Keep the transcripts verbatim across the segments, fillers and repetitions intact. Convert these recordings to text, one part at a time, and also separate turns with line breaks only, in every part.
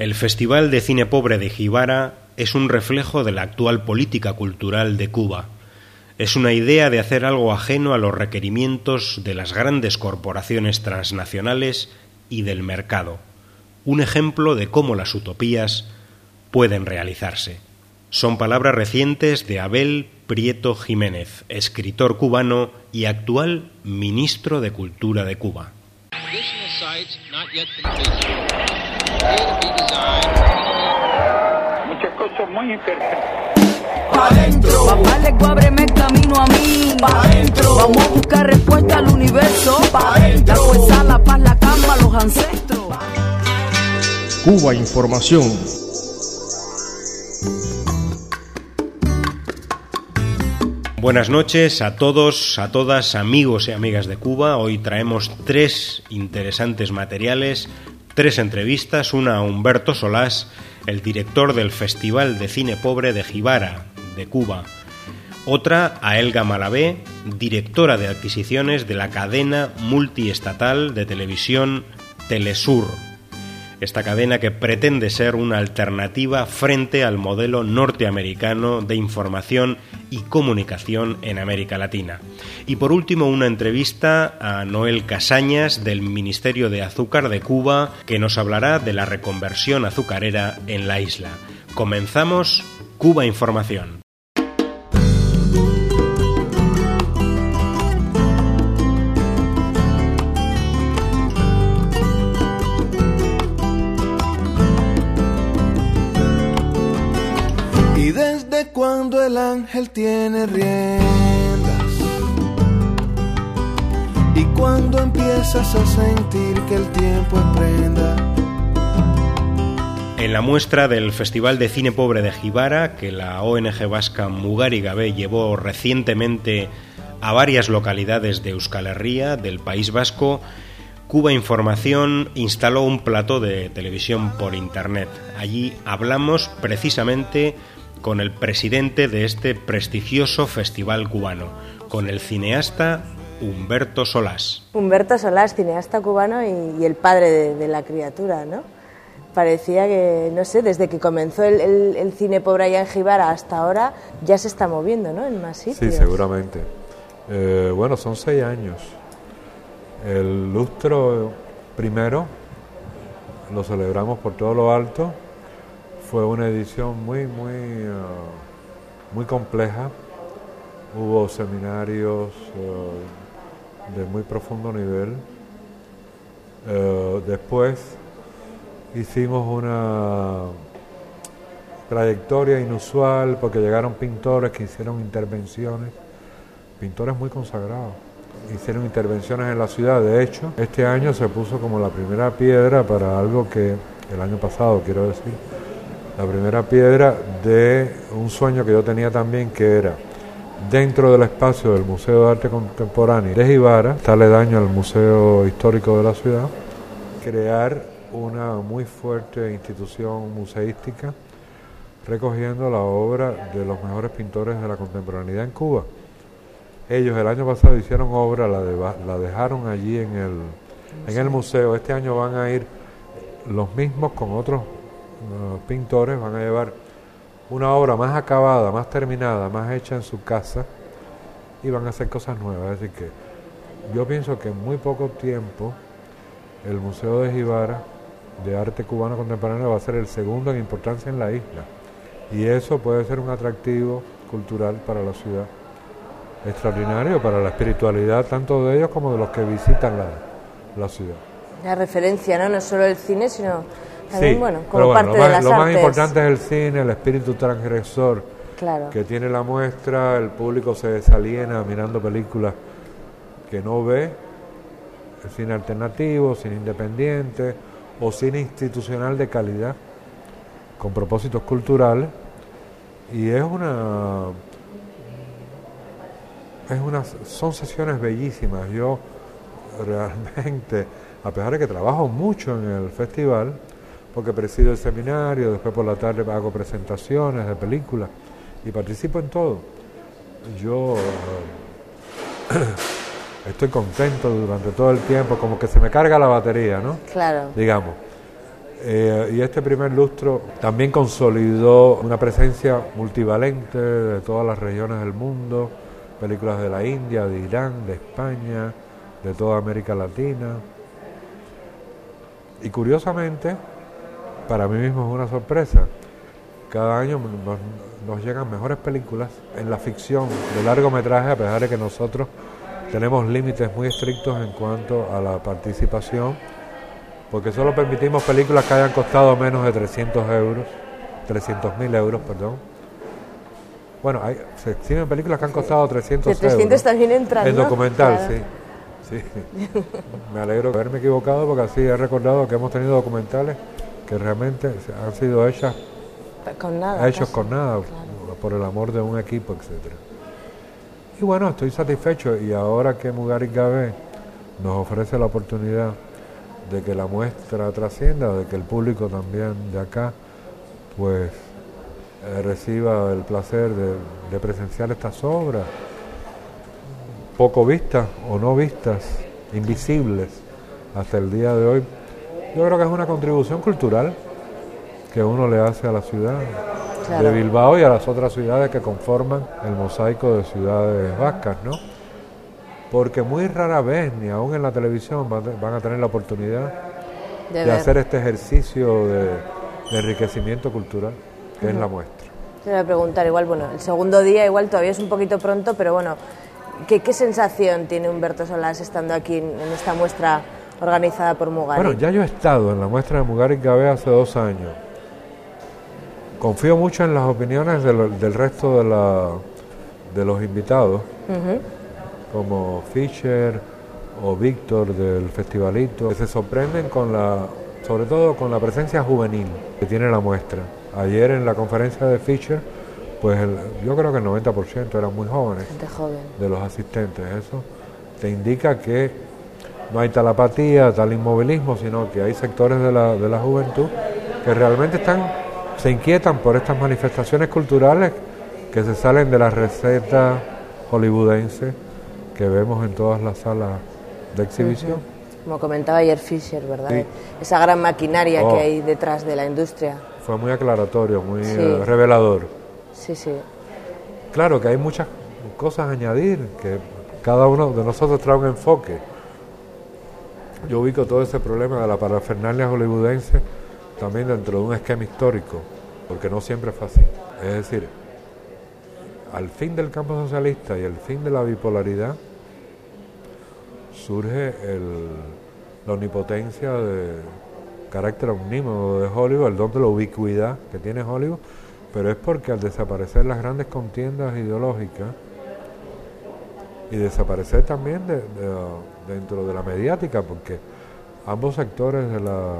El Festival de Cine Pobre de Jibara es un reflejo de la actual política cultural de Cuba. Es una idea de hacer algo ajeno a los requerimientos de las grandes corporaciones transnacionales y del mercado. Un ejemplo de cómo las utopías pueden realizarse. Son palabras recientes de Abel Prieto Jiménez, escritor cubano y actual ministro de Cultura de Cuba.
Muchas cosas muy interesantes.
Pa' adentro. Papá Lego, ábreme el camino a mí. Pa' adentro. Vamos a buscar respuesta al universo. Pa' adentro. La fuerza, la paz, la calma, los ancestros.
Cuba Información.
Buenas noches a todos, a todas, amigos y amigas de Cuba. Hoy traemos tres interesantes materiales, tres entrevistas, una a Humberto Solás, el director del Festival de Cine Pobre de Jibara, de Cuba. Otra a Elga Malabé, directora de adquisiciones de la cadena multiestatal de televisión Telesur. Esta cadena que pretende ser una alternativa frente al modelo norteamericano de información y comunicación en América Latina. Y por último, una entrevista a Noel Casañas del Ministerio de Azúcar de Cuba, que nos hablará de la reconversión azucarera en la isla. Comenzamos Cuba Información.
Cuando el ángel tiene riendas y cuando empiezas a sentir que el tiempo es prenda.
En la muestra del Festival de Cine Pobre de Jibara, que la O N G vasca Mugari Gabe llevó recientemente a varias localidades de Euskal Herria, del País Vasco, Cuba Información instaló un plató de televisión por internet. Allí hablamos precisamente con el presidente de este prestigioso festival cubano, con el cineasta Humberto Solás.
Humberto Solás, cineasta cubano y, y el padre de, de la criatura, ¿no? Parecía que, no sé, desde que comenzó el, el, el cine pobre allá en Jibara hasta ahora, ya se está moviendo, ¿no?, en más sitios.
Sí, seguramente. Eh, bueno, son seis años. El lustro primero lo celebramos por todo lo alto. Fue una edición muy, muy, uh, muy compleja. Hubo seminarios uh, de muy profundo nivel. Uh, después hicimos una trayectoria inusual porque llegaron pintores que hicieron intervenciones, pintores muy consagrados. Hicieron intervenciones en la ciudad. De hecho, este año se puso como la primera piedra para algo que el año pasado, quiero decir, la primera piedra de un sueño que yo tenía también, que era dentro del espacio del Museo de Arte Contemporáneo de Jibara, está aledaño al Museo Histórico de la ciudad, crear una muy fuerte institución museística recogiendo la obra de los mejores pintores de la contemporaneidad en Cuba. Ellos el año pasado hicieron obra, la, de, la dejaron allí en el, en el museo. Este año van a ir los mismos con otros Los pintores, van a llevar una obra más acabada, más terminada, más hecha en su casa y van a hacer cosas nuevas. Es decir que yo pienso que en muy poco tiempo el Museo de Jibara de Arte Cubano Contemporáneo va a ser el segundo en importancia en la isla y eso puede ser un atractivo cultural para la ciudad extraordinario, para la espiritualidad tanto de ellos como de los que visitan la, la ciudad.
La referencia, ¿no? No solo el cine, sino también,
sí,
bueno, como
bueno,
parte
lo más,
de las
lo
artes.
más importante es el cine, el espíritu transgresor,
claro,
que tiene la muestra. El público se desaliena mirando películas que no ve, el cine alternativo, cine independiente o cine institucional de calidad con propósitos culturales, y es una es una son sesiones bellísimas. Yo realmente, a pesar de que trabajo mucho en el festival, porque presido el seminario, después por la tarde hago presentaciones de películas y participo en todo, yo eh, estoy contento durante todo el tiempo, como que se me carga la batería, ¿no?
Claro.
Digamos. Eh, y este primer lustro también consolidó una presencia multivalente de todas las regiones del mundo, películas de la India, de Irán, de España, de toda América Latina. Y curiosamente, para mí mismo es una sorpresa, cada año nos, nos llegan mejores películas en la ficción de largometraje, a pesar de que nosotros tenemos límites muy estrictos en cuanto a la participación, porque solo permitimos películas que hayan costado menos de trescientos euros, trescientos mil euros, perdón. Bueno, hay, se exhiben películas que han costado trescientos euros.
trescientos también entran,
en
¿no?
documental,
Claro.
sí. sí. Me alegro de haberme equivocado, porque así he recordado que hemos tenido documentales que realmente han sido hechas,
Con nada.
hechos
casi.
con nada,
Claro.
por el amor de un equipo, etcétera. Y bueno, estoy satisfecho, y ahora que Mugarik Gabé nos ofrece la oportunidad de que la muestra trascienda, de que el público también de acá pues eh, reciba el placer de, de presenciar estas obras poco vistas o no vistas, invisibles hasta el día de hoy. Yo creo que es una contribución cultural que uno le hace a la ciudad
Claro.
de Bilbao y a las otras ciudades que conforman el mosaico de ciudades vascas, ¿no? Porque muy rara vez, ni aún en la televisión, van van a tener la oportunidad
De
de
ver.
hacer este ejercicio de, de enriquecimiento cultural, que es la muestra.
Te voy a preguntar, igual, bueno, el segundo día igual todavía es un poquito pronto, pero bueno, ¿qué, qué sensación tiene Humberto Solás estando aquí en, en esta muestra organizada por Mugarik?
Bueno, ya yo he estado en la muestra de Mugarik Gabé hace dos años. Confío mucho en las opiniones de lo- del resto de, la, de los invitados,
Ujú.
como Fischer o Víctor del Festivalito, que se sorprenden con la, sobre todo con la presencia juvenil que tiene la muestra. Ayer en la conferencia de Fischer, pues el- yo creo que el noventa por ciento eran muy jóvenes
Gente joven.
de los asistentes. Eso te indica que no hay tal apatía, tal inmovilismo, sino que hay sectores de la, de la juventud que realmente están, se inquietan por estas manifestaciones culturales que se salen de la receta hollywoodense que vemos en todas las salas de exhibición.
Como comentaba ayer Fischer, ¿verdad?
Sí.
Esa gran maquinaria
Oh.
que hay detrás de la industria.
Fue muy aclaratorio, muy
Sí.
eh, revelador.
Sí, sí.
Claro que hay muchas cosas a añadir, que cada uno de nosotros trae un enfoque. Yo ubico todo ese problema de la parafernalia hollywoodense también dentro de un esquema histórico, porque no siempre fue así. Es decir, al fin del campo socialista y el fin de la bipolaridad, surge el, la omnipotencia de carácter omnímodo de Hollywood, el don de la ubicuidad que tiene Hollywood, pero es porque al desaparecer las grandes contiendas ideológicas y desaparecer también de, de, dentro de la mediática, porque ambos sectores de la...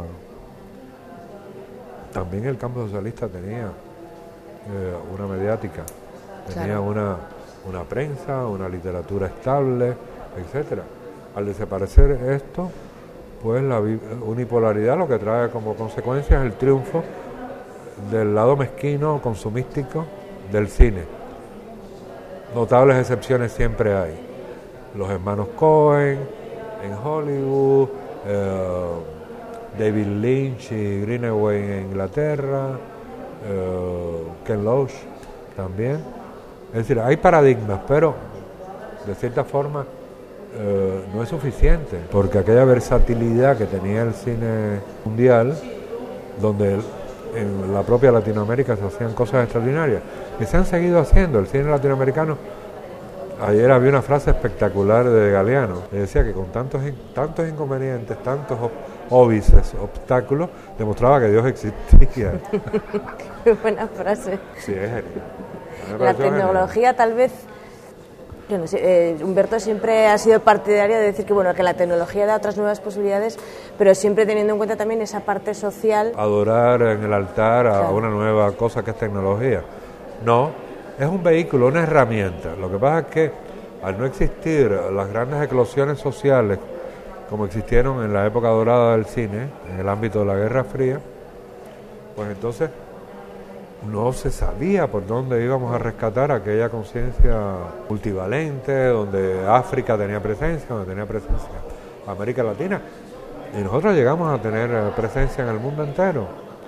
También el campo socialista tenía eh, una mediática, tenía
Claro.
una, una prensa, una literatura estable, etcétera. Al desaparecer esto, pues la bi- unipolaridad lo que trae como consecuencia es el triunfo del lado mezquino, consumístico del cine. Notables excepciones siempre hay. Los hermanos Coen en Hollywood, eh, David Lynch y Greenaway en Inglaterra, eh, Ken Loach también. Es decir, hay paradigmas, pero de cierta forma eh, no es suficiente, porque aquella versatilidad que tenía el cine mundial, donde el- en la propia Latinoamérica se hacían cosas extraordinarias, que se han seguido haciendo. El cine latinoamericano, ayer había una frase espectacular de Galeano, que decía que con tantos, in- tantos inconvenientes, tantos ob- óbices, obstáculos, demostraba que Dios existía.
Qué buena frase.
Sí, es genial. Me
La
pareció genial.
tecnología tal vez... Yo no sé, eh, Humberto siempre ha sido partidario de decir que bueno que la tecnología da otras nuevas posibilidades, pero siempre teniendo en cuenta también esa parte social.
Adorar en el altar a
Claro.
una nueva cosa que es tecnología. No, es un vehículo, una herramienta. Lo que pasa es que al no existir las grandes eclosiones sociales como existieron en la época dorada del cine, en el ámbito de la Guerra Fría, pues entonces no se sabía por dónde íbamos a rescatar aquella conciencia multivalente, donde África tenía presencia, donde tenía presencia América Latina, Y nosotros llegamos a tener presencia en el mundo entero.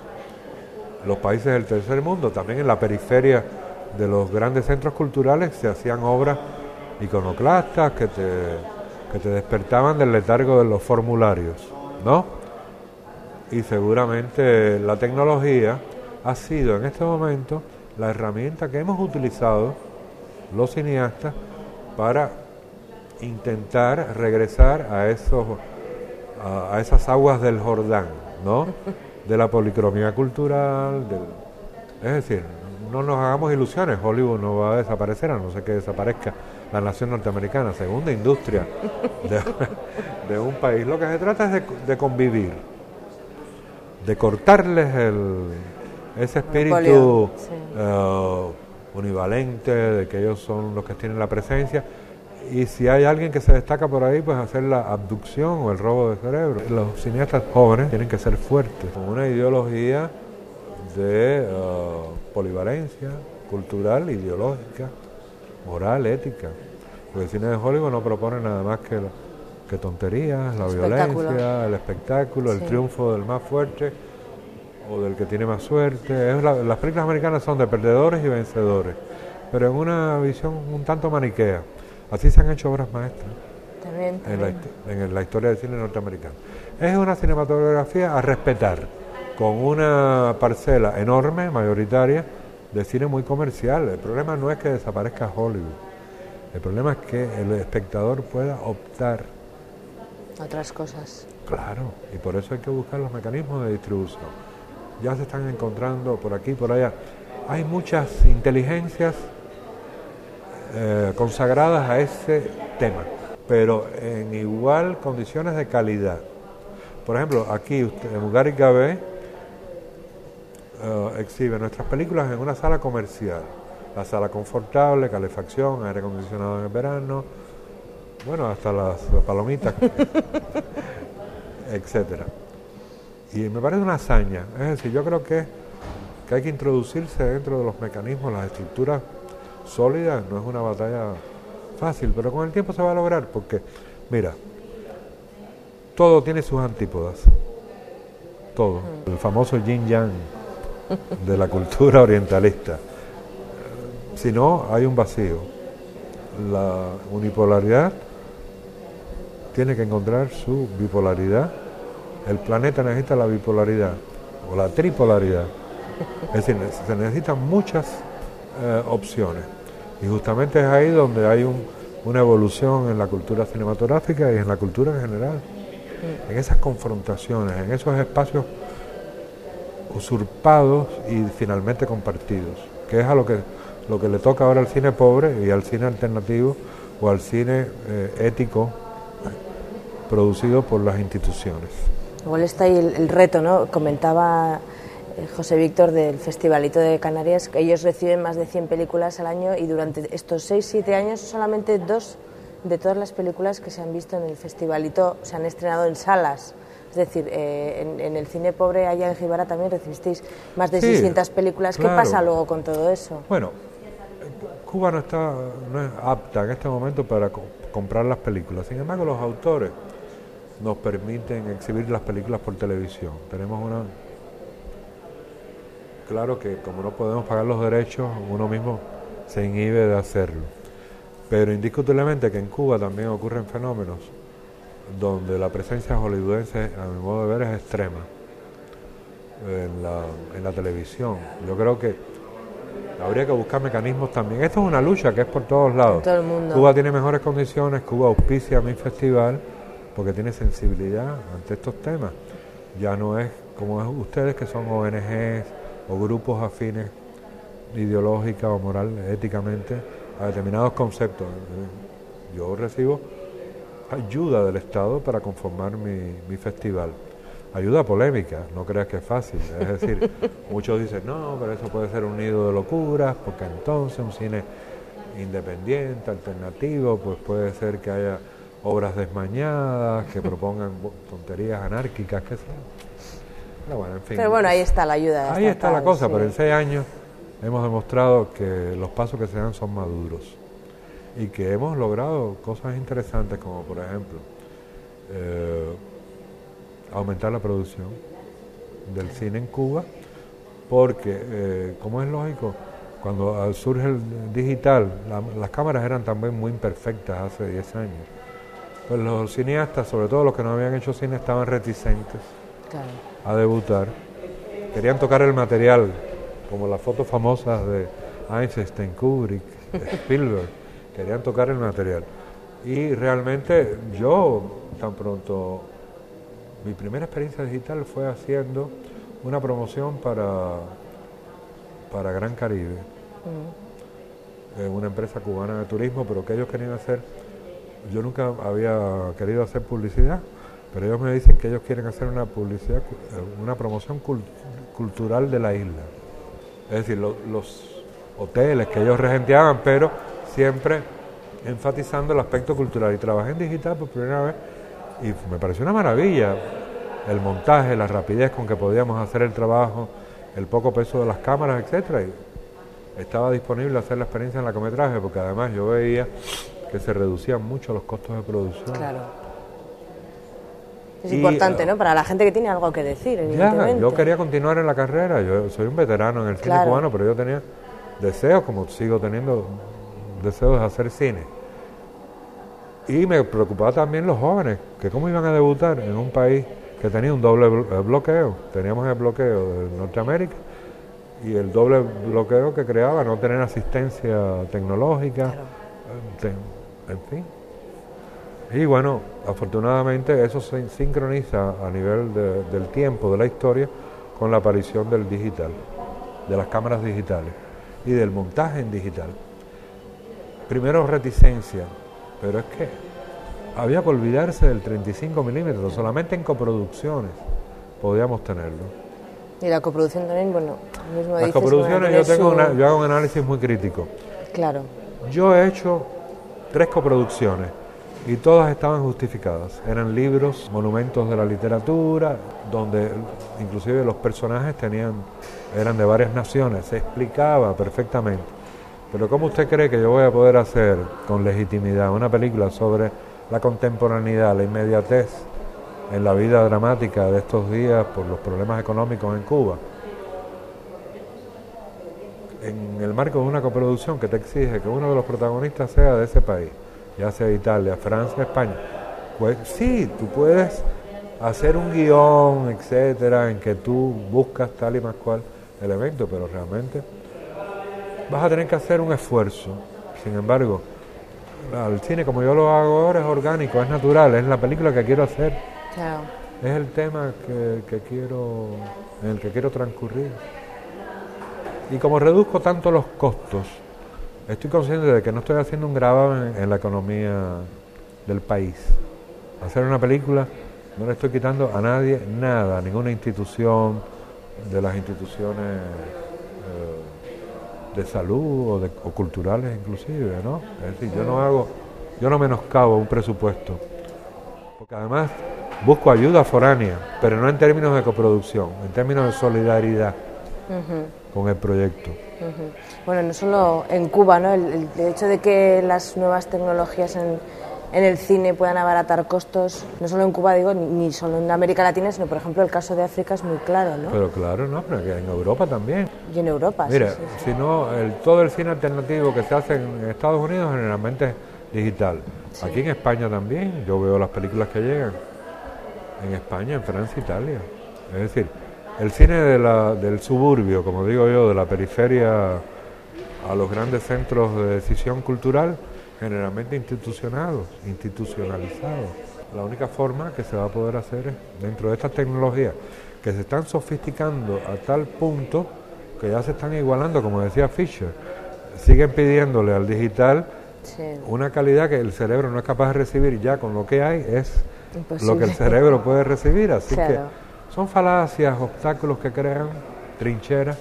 Los países del tercer mundo, también en la periferia de los grandes centros culturales, se hacían obras iconoclastas que te, que te despertaban del letargo de los formularios, ¿no? Y seguramente la tecnología ha sido en este momento la herramienta que hemos utilizado los cineastas para intentar regresar a esos a, a esas aguas del Jordán, ¿no? De la policromía cultural, del, es decir, no nos hagamos ilusiones, Hollywood no va a desaparecer, a no ser que desaparezca la nación norteamericana, segunda industria de, de un país. Lo que se trata es de, de convivir, de cortarles el, ese espíritu sí. uh, univalente, de que ellos son los que tienen la presencia, y si hay alguien que se destaca por ahí, pues hacer la abducción o el robo de cerebro. Los cineastas jóvenes tienen que ser fuertes, con una ideología de uh, polivalencia cultural, ideológica, moral, ética. Porque el cine de Hollywood no propone nada más que, que tonterías, la violencia, el espectáculo, sí. el triunfo del más fuerte o del que tiene más suerte. Es la, las películas americanas son de perdedores y vencedores, pero en una visión un tanto maniquea. Así se han hecho obras maestras
también, también.
En, la, en la historia del cine norteamericano. Es una cinematografía a respetar, con una parcela enorme, mayoritaria, de cine muy comercial. El problema no es que desaparezca Hollywood, el problema es que el espectador pueda optar
otras cosas.
Claro, y por eso hay que buscar los mecanismos de distribución. Ya se están encontrando por aquí, por allá. Hay muchas inteligencias eh, consagradas a ese tema, pero en igual condiciones de calidad. Por ejemplo, aquí usted, Mugar y Gabé uh, exhibe nuestras películas en una sala comercial. La sala confortable, calefacción, aire acondicionado en el verano, bueno, hasta las palomitas, etcétera. Y me parece una hazaña. Es decir, yo creo que, que hay que introducirse dentro de los mecanismos, las estructuras sólidas. No es una batalla fácil, pero con el tiempo se va a lograr, porque, mira, todo tiene sus antípodas. Todo. El famoso yin-yang de la cultura orientalista. Si no, hay un vacío. La unipolaridad tiene que encontrar su bipolaridad. El planeta necesita la bipolaridad o la tripolaridad. Es decir, se necesitan muchas eh, opciones. Y justamente es ahí donde hay un, una evolución en la cultura cinematográfica y en la cultura en general. En esas confrontaciones, en esos espacios usurpados y finalmente compartidos, que es a lo que lo que le toca ahora al cine pobre y al cine alternativo o al cine eh, ético producido por las instituciones.
Igual está ahí el, el reto, ¿no? Comentaba eh, José Víctor del Festivalito de Canarias que ellos reciben más de cien películas al año y durante estos seis siete años solamente dos de todas las películas que se han visto en el Festivalito se han estrenado en salas. Es decir, eh, en, en el cine pobre allá en Gibara también recibisteis más de sí, seiscientas películas. Claro. ¿Qué pasa luego con todo eso?
Bueno, Cuba no está no es apta en este momento para co- comprar las películas. Sin embargo, los autores nos permiten exhibir las películas por televisión. Tenemos una... Claro que como no podemos pagar los derechos, uno mismo se inhibe de hacerlo. Pero indiscutiblemente que en Cuba también ocurren fenómenos donde la presencia hollywoodense, a mi modo de ver, es extrema en la, en la televisión. Yo creo que habría que buscar mecanismos también. Esto es una lucha que es por todos lados.
Todo el mundo.
Cuba tiene mejores condiciones, Cuba auspicia mi festival porque tiene sensibilidad ante estos temas. Ya no es como es ustedes que son O N Ges o grupos afines ideológica o moral, éticamente, a determinados conceptos. Yo recibo ayuda del Estado para conformar mi, mi festival. Ayuda polémica, no creas que es fácil. Es decir, muchos dicen, no, pero eso puede ser un nido de locuras, porque entonces un cine independiente, alternativo, pues puede ser que haya obras desmañadas, que propongan tonterías anárquicas, qué sé yo. Pero bueno, en fin.
Pero bueno, ahí está la ayuda.
Ahí está la cosa,
sí.
Pero en seis años hemos demostrado que los pasos que se dan son maduros y que hemos logrado cosas interesantes, como por ejemplo, eh, aumentar la producción del cine en Cuba, porque, eh, como es lógico, cuando surge el digital, la, las cámaras eran también muy imperfectas hace diez años. Pues los cineastas, sobre todo los que no habían hecho cine, estaban reticentes claro. a debutar. Querían tocar el material, como las fotos famosas de Einstein, Kubrick, Spielberg. Querían tocar el material. Y realmente yo, tan pronto, mi primera experiencia digital fue haciendo una promoción para, para Gran Caribe, mm. eh, una empresa cubana de turismo, pero que ellos querían hacer, yo nunca había querido hacer publicidad, pero ellos me dicen que ellos quieren hacer una publicidad, una promoción cult, cultural de la isla. Es decir, lo, los hoteles que ellos regenteaban, pero siempre enfatizando el aspecto cultural. Y trabajé en digital por primera vez y me pareció una maravilla el montaje, la rapidez con que podíamos hacer el trabajo, el poco peso de las cámaras, etcétera. Y estaba disponible hacer la experiencia en largometraje, porque además yo veía que se reducían mucho los costos de producción.
Claro. Es y, importante, ¿no? Para la gente que tiene algo que decir, evidentemente.
Ya, yo quería continuar en la carrera, yo soy un veterano en el cine claro. cubano, pero yo tenía deseos, como sigo teniendo deseos de hacer cine. Y me preocupaba también los jóvenes, que cómo iban a debutar en un país que tenía un doble bloqueo. Teníamos el bloqueo de Norteamérica y el doble bloqueo que creaba no tener asistencia tecnológica, claro. en fin. Y bueno, afortunadamente eso se sincroniza a nivel de, del tiempo, de la historia, con la aparición del digital, de las cámaras digitales y del montaje en digital. Primero reticencia, pero es que había que olvidarse del treinta y cinco milímetros, solamente en coproducciones podíamos tenerlo.
Y la coproducción también, bueno, mismo
Las
dices,
coproducciones
bueno,
yo, tengo
su...
una, yo hago un análisis muy crítico.
Claro.
Yo he hecho tres coproducciones y todas estaban justificadas. Eran libros, monumentos de la literatura, donde inclusive los personajes tenían, eran de varias naciones, se explicaba perfectamente. Pero ¿cómo usted cree que yo voy a poder hacer con legitimidad una película sobre la contemporaneidad, la inmediatez en la vida dramática de estos días por los problemas económicos en Cuba? En el marco de una coproducción que te exige que uno de los protagonistas sea de ese país, ya sea Italia, Francia, España, pues sí, tú puedes hacer un guión, etcétera, en que tú buscas tal y más cual elemento, pero realmente vas a tener que hacer un esfuerzo. Sin embargo, el cine como yo lo hago ahora es orgánico, es natural, es la película que quiero hacer,
claro.
es el tema que, que quiero, en el que quiero transcurrir. Y como reduzco tanto los costos, estoy consciente de que no estoy haciendo un gravamen en, en la economía del país. Hacer una película no le estoy quitando a nadie nada, a ninguna institución, de las instituciones eh, de salud o, de, o culturales inclusive, ¿no? Es decir, yo no hago, yo no menoscabo un presupuesto, porque además busco ayuda foránea, pero no en términos de coproducción, en términos de solidaridad uh-huh. con el proyecto.
Uh-huh. Bueno, no solo en Cuba, ¿no? El, el hecho de que las nuevas tecnologías en, en el cine puedan abaratar costos, no solo en Cuba, digo, ni, ni solo en América Latina, sino, por ejemplo, el caso de África es muy claro, ¿no?
Pero claro, ¿no? Pero que en Europa también.
Y en Europa,
Mira,
sí, sí, sí.
si no, el, todo el cine alternativo que se hace en Estados Unidos generalmente es digital. Sí. Aquí en España también, yo veo las películas que llegan. En España, en Francia, Italia. Es decir, el cine de la, del suburbio, como digo yo, de la periferia a los grandes centros de decisión cultural, generalmente institucionados, institucionalizados. La única forma que se va a poder hacer es dentro de estas tecnologías que se están sofisticando a tal punto que ya se están igualando, como decía Fisher, siguen pidiéndole al digital sí. una calidad que el cerebro no es capaz de recibir, ya con lo que hay es imposible. Lo que el cerebro puede recibir, así claro. que son falacias, obstáculos que crean trincheras,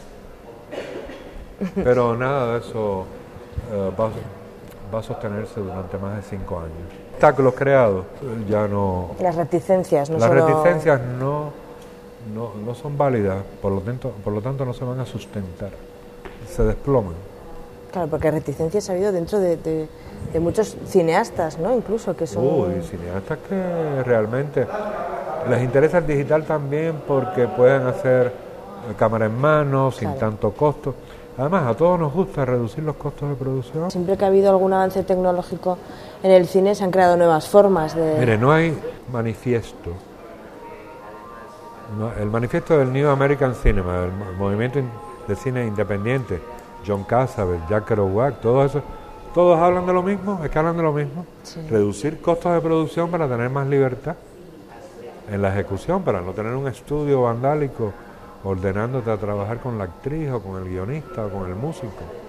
pero nada de eso eh, va, va a sostenerse durante más de cinco años. Obstáculos creados, ya no...
Las reticencias no
Las
solo...
reticencias no, no, no son válidas, por lo tanto, por lo tanto no se van a sustentar, se desploman.
Claro, porque reticencias ha habido dentro de, de, de muchos cineastas, ¿no? Incluso que son...
Uy, cineastas que realmente Les interesa el digital también porque pueden hacer cámara en mano, sin claro. tanto costo. Además, a todos nos gusta reducir los costos de producción.
Siempre que ha habido algún avance tecnológico en el cine se han creado nuevas formas de...
Mire, no hay manifiesto. No, el manifiesto del New American Cinema, el movimiento de cine independiente, John Cassavetes, Jack Kerouac, todo eso, todos hablan de lo mismo, es que hablan de lo mismo. Sí. Reducir costos de producción para tener más libertad en la ejecución, para no tener un estudio vandálico ordenándote a trabajar con la actriz o con el guionista o con el músico.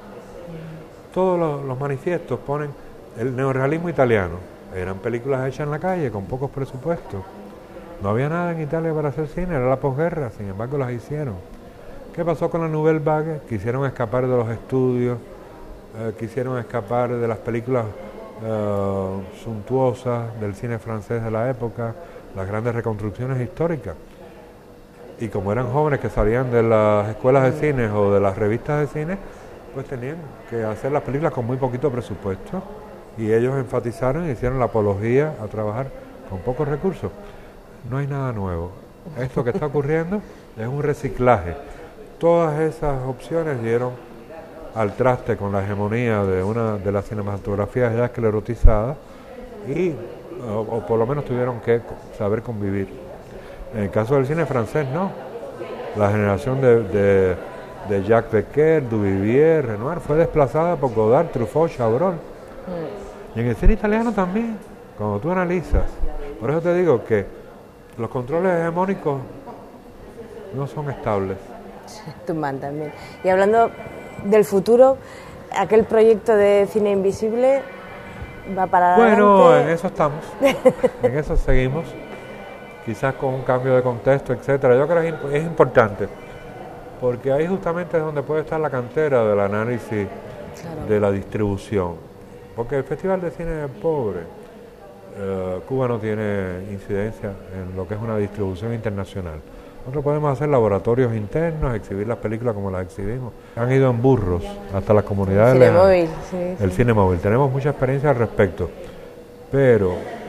Todos los, los manifiestos ponen el neorrealismo italiano. Eran películas hechas en la calle con pocos presupuestos. No había nada en Italia para hacer cine, era la posguerra, sin embargo las hicieron. ¿Qué pasó con la Nouvelle Vague? Quisieron escapar de los estudios, eh, quisieron escapar de las películas eh, suntuosas del cine francés de la época, las grandes reconstrucciones históricas. Y como eran jóvenes que salían de las escuelas de cine o de las revistas de cine, pues tenían que hacer las películas con muy poquito presupuesto. Y ellos enfatizaron y hicieron la apología a trabajar con pocos recursos. No hay nada nuevo. Esto que está ocurriendo es un reciclaje. Todas esas opciones dieron al traste con la hegemonía de una de las cinematografías ya esclerotizadas y, o, o por lo menos tuvieron que saber convivir. En el caso del cine francés, no. La generación de, de, de Jacques Becker, Duvivier, Renoir fue desplazada por Godard, Truffaut, Chabrol. Mm. Y en el cine italiano también, cuando tú analizas. Por eso te digo que los controles hegemónicos no son estables.
Tumban también. Y hablando del futuro, aquel proyecto de cine invisible va para
Bueno,
adelante.
en eso estamos. En eso seguimos. Quizás con un cambio de contexto, etcétera. Yo creo que es importante, porque ahí justamente es donde puede estar la cantera del análisis claro. de la distribución. Porque el Festival de Cine es pobre. Uh, Cuba no tiene incidencia en lo que es una distribución internacional. Nosotros podemos hacer laboratorios internos, exhibir las películas como las exhibimos. Han ido en burros hasta las comunidades.
El cine móvil, sí,
El
sí.
cine móvil. Tenemos mucha experiencia al respecto. Pero,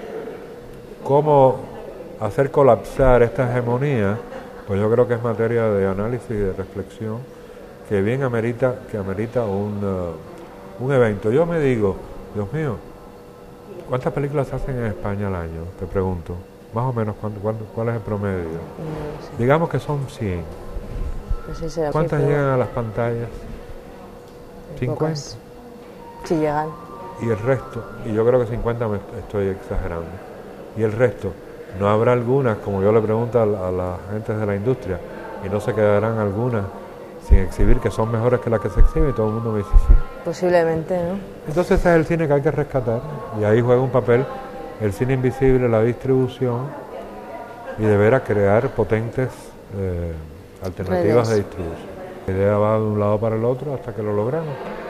¿cómo hacer colapsar esta hegemonía? Pues yo creo que es materia de análisis y de reflexión que bien amerita, que amerita un, uh, un evento. Yo me digo, Dios mío, ¿cuántas películas se hacen en España al año? Te pregunto. Más o menos, ¿cuánto, cuánto, ¿cuál es el promedio? No sé. Digamos que son cien.
Pues sí,
¿Cuántas llegan a las pantallas? ¿cincuenta?
Sí llegan.
Y el resto, y yo creo que cincuenta me estoy exagerando. Y el resto, ¿no habrá algunas, como yo le pregunto a, la, a las gentes de la industria, y no se quedarán algunas sin exhibir que son mejores que las que se exhiben? Y todo el mundo me dice sí.
Posiblemente, ¿no?
Entonces ese es el cine que hay que rescatar, y ahí juega un papel el cine invisible, la distribución, y de veras crear potentes eh, alternativas de distribución. La idea va de un lado para el otro hasta que lo logramos.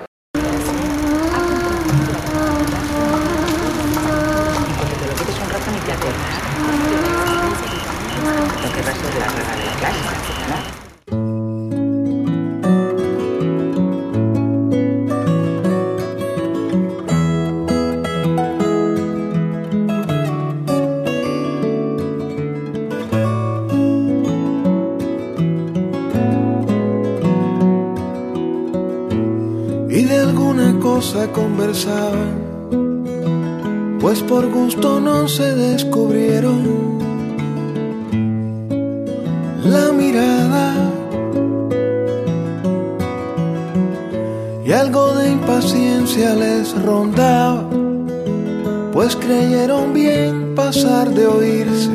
Conversaban, pues por gusto no se descubrieron. La mirada y algo de impaciencia les rondaba, pues creyeron bien pasar de oírse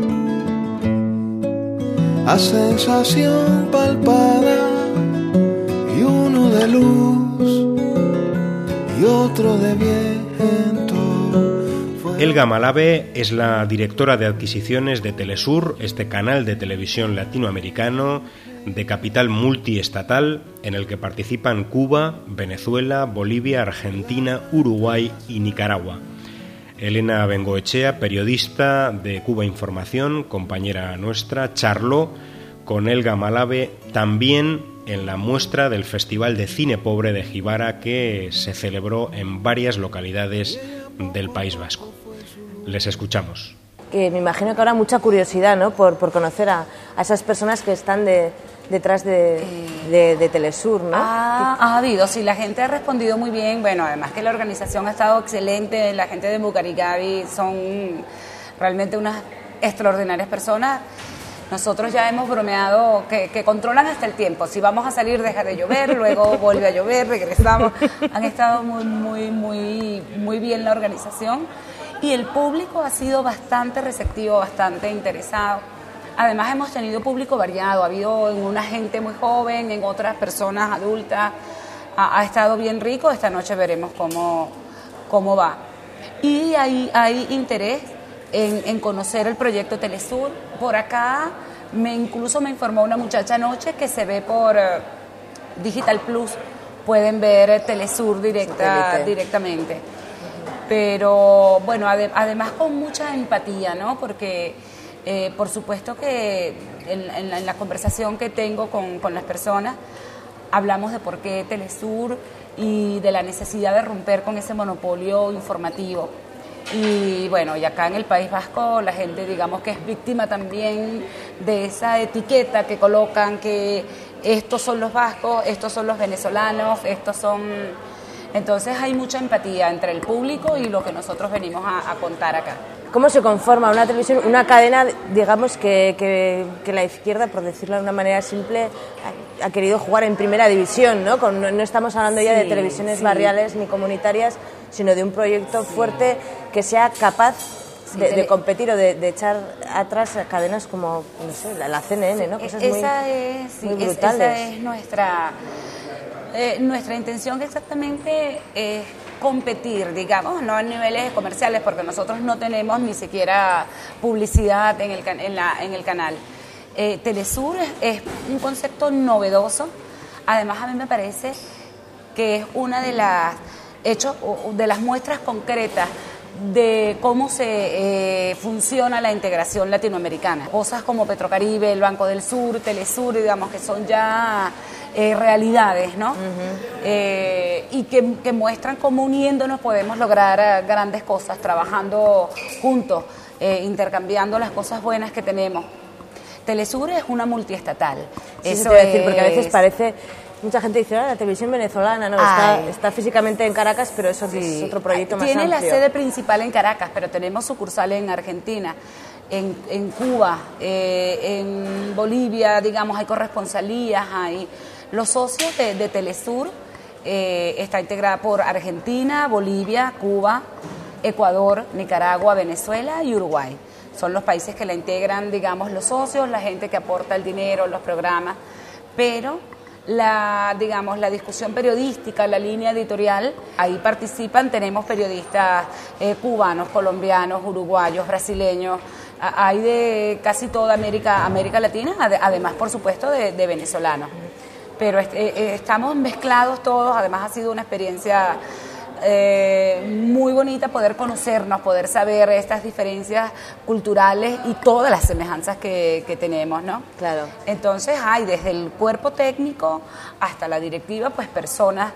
a sensación palpada, y uno de luz y otro de viento.
Elga Malave es la directora de adquisiciones de Telesur, este canal de televisión latinoamericano de capital multiestatal en el que participan Cuba, Venezuela, Bolivia, Argentina, Uruguay y Nicaragua. Elena Bengoechea, periodista de Cuba Información, compañera nuestra, charló con Elga Malave también en la muestra del Festival de Cine Pobre de Jibara que se celebró en varias localidades del País Vasco. Les escuchamos.
que me imagino que habrá mucha curiosidad, ¿no?, por, por conocer a, a esas personas que están de, detrás de, de, de Telesur, ¿no?
Ha, ha habido, sí, la gente ha respondido muy bien. Bueno, además que la organización ha estado excelente, la gente de Bucarigavi son realmente unas extraordinarias personas. Nosotros ya hemos bromeado que, que controlan hasta el tiempo. Si vamos a salir, deja de llover, luego vuelve a llover, regresamos. Han estado muy, muy, muy, muy bien la organización y el público ha sido bastante receptivo, bastante interesado. Además hemos tenido público variado, ha habido en una gente muy joven, en otras personas adultas. Ha, ha estado bien rico. Esta noche veremos cómo, cómo va. Y hay, hay interés En, en conocer el proyecto Telesur. Por acá, me incluso me informó una muchacha anoche que se ve por uh, Digital Plus, pueden ver Telesur directa, directamente. Pero bueno, ade, además con mucha empatía, ¿no? Porque eh, por supuesto que en, en, la, en la conversación que tengo con, con las personas, hablamos de por qué Telesur y de la necesidad de romper con ese monopolio informativo. Y bueno, y acá en el País Vasco la gente, digamos, que es víctima también de esa etiqueta que colocan, que estos son los vascos, estos son los venezolanos, estos son... Entonces hay mucha empatía entre el público y lo que nosotros venimos a, a contar acá.
¿Cómo se conforma una televisión, una cadena, digamos, que, que, que la izquierda, por decirlo de una manera simple, ha, ha querido jugar en primera división, ¿no? Con, no, no estamos hablando ya sí, de televisiones sí. barriales ni comunitarias, sino de un proyecto sí. fuerte que sea capaz de, de competir o de, de echar atrás a cadenas como, no sé, la, la C N N, ¿no? Cosas
esa
muy,
es, sí,
muy brutales.
Esa es nuestra, eh, nuestra intención, que exactamente es competir, digamos, no a niveles comerciales, porque nosotros no tenemos ni siquiera publicidad en el, en la, en el canal. Eh, Telesur es, es un concepto novedoso. Además, a mí me parece que es una de las hechos, de las muestras concretas de cómo se eh, funciona la integración latinoamericana. Cosas como Petrocaribe, el Banco del Sur, Telesur, digamos, que son ya eh, realidades, ¿no? Uh-huh. eh, y que, que muestran cómo uniéndonos podemos lograr grandes cosas, trabajando juntos, eh, intercambiando las cosas buenas que tenemos. Telesur es una multiestatal.
Sí,
eso
te voy a decir,
es...
porque a veces parece... Mucha gente dice, ah, la televisión venezolana, no, está, está físicamente en Caracas, pero eso sí. es otro proyecto más
Tiene
amplio.
Tiene la sede principal en Caracas, pero tenemos sucursales en Argentina, en, en Cuba, eh, en Bolivia, digamos, hay corresponsalías, hay... Los socios de, de Telesur eh, está integrada por Argentina, Bolivia, Cuba, Ecuador, Nicaragua, Venezuela y Uruguay. Son los países que la integran, digamos, los socios, la gente que aporta el dinero, los programas, pero... La, digamos, la discusión periodística, la línea editorial, ahí participan, tenemos periodistas eh, cubanos, colombianos, uruguayos, brasileños, a, hay de casi toda América, América Latina, ad, además, por supuesto, de, de venezolanos. Pero est, eh, estamos mezclados todos, además ha sido una experiencia eh, muy bonita poder conocernos, poder saber estas diferencias culturales y todas las semejanzas que, que tenemos, ¿no?
Claro.
Entonces hay desde el cuerpo técnico hasta la directiva, pues personas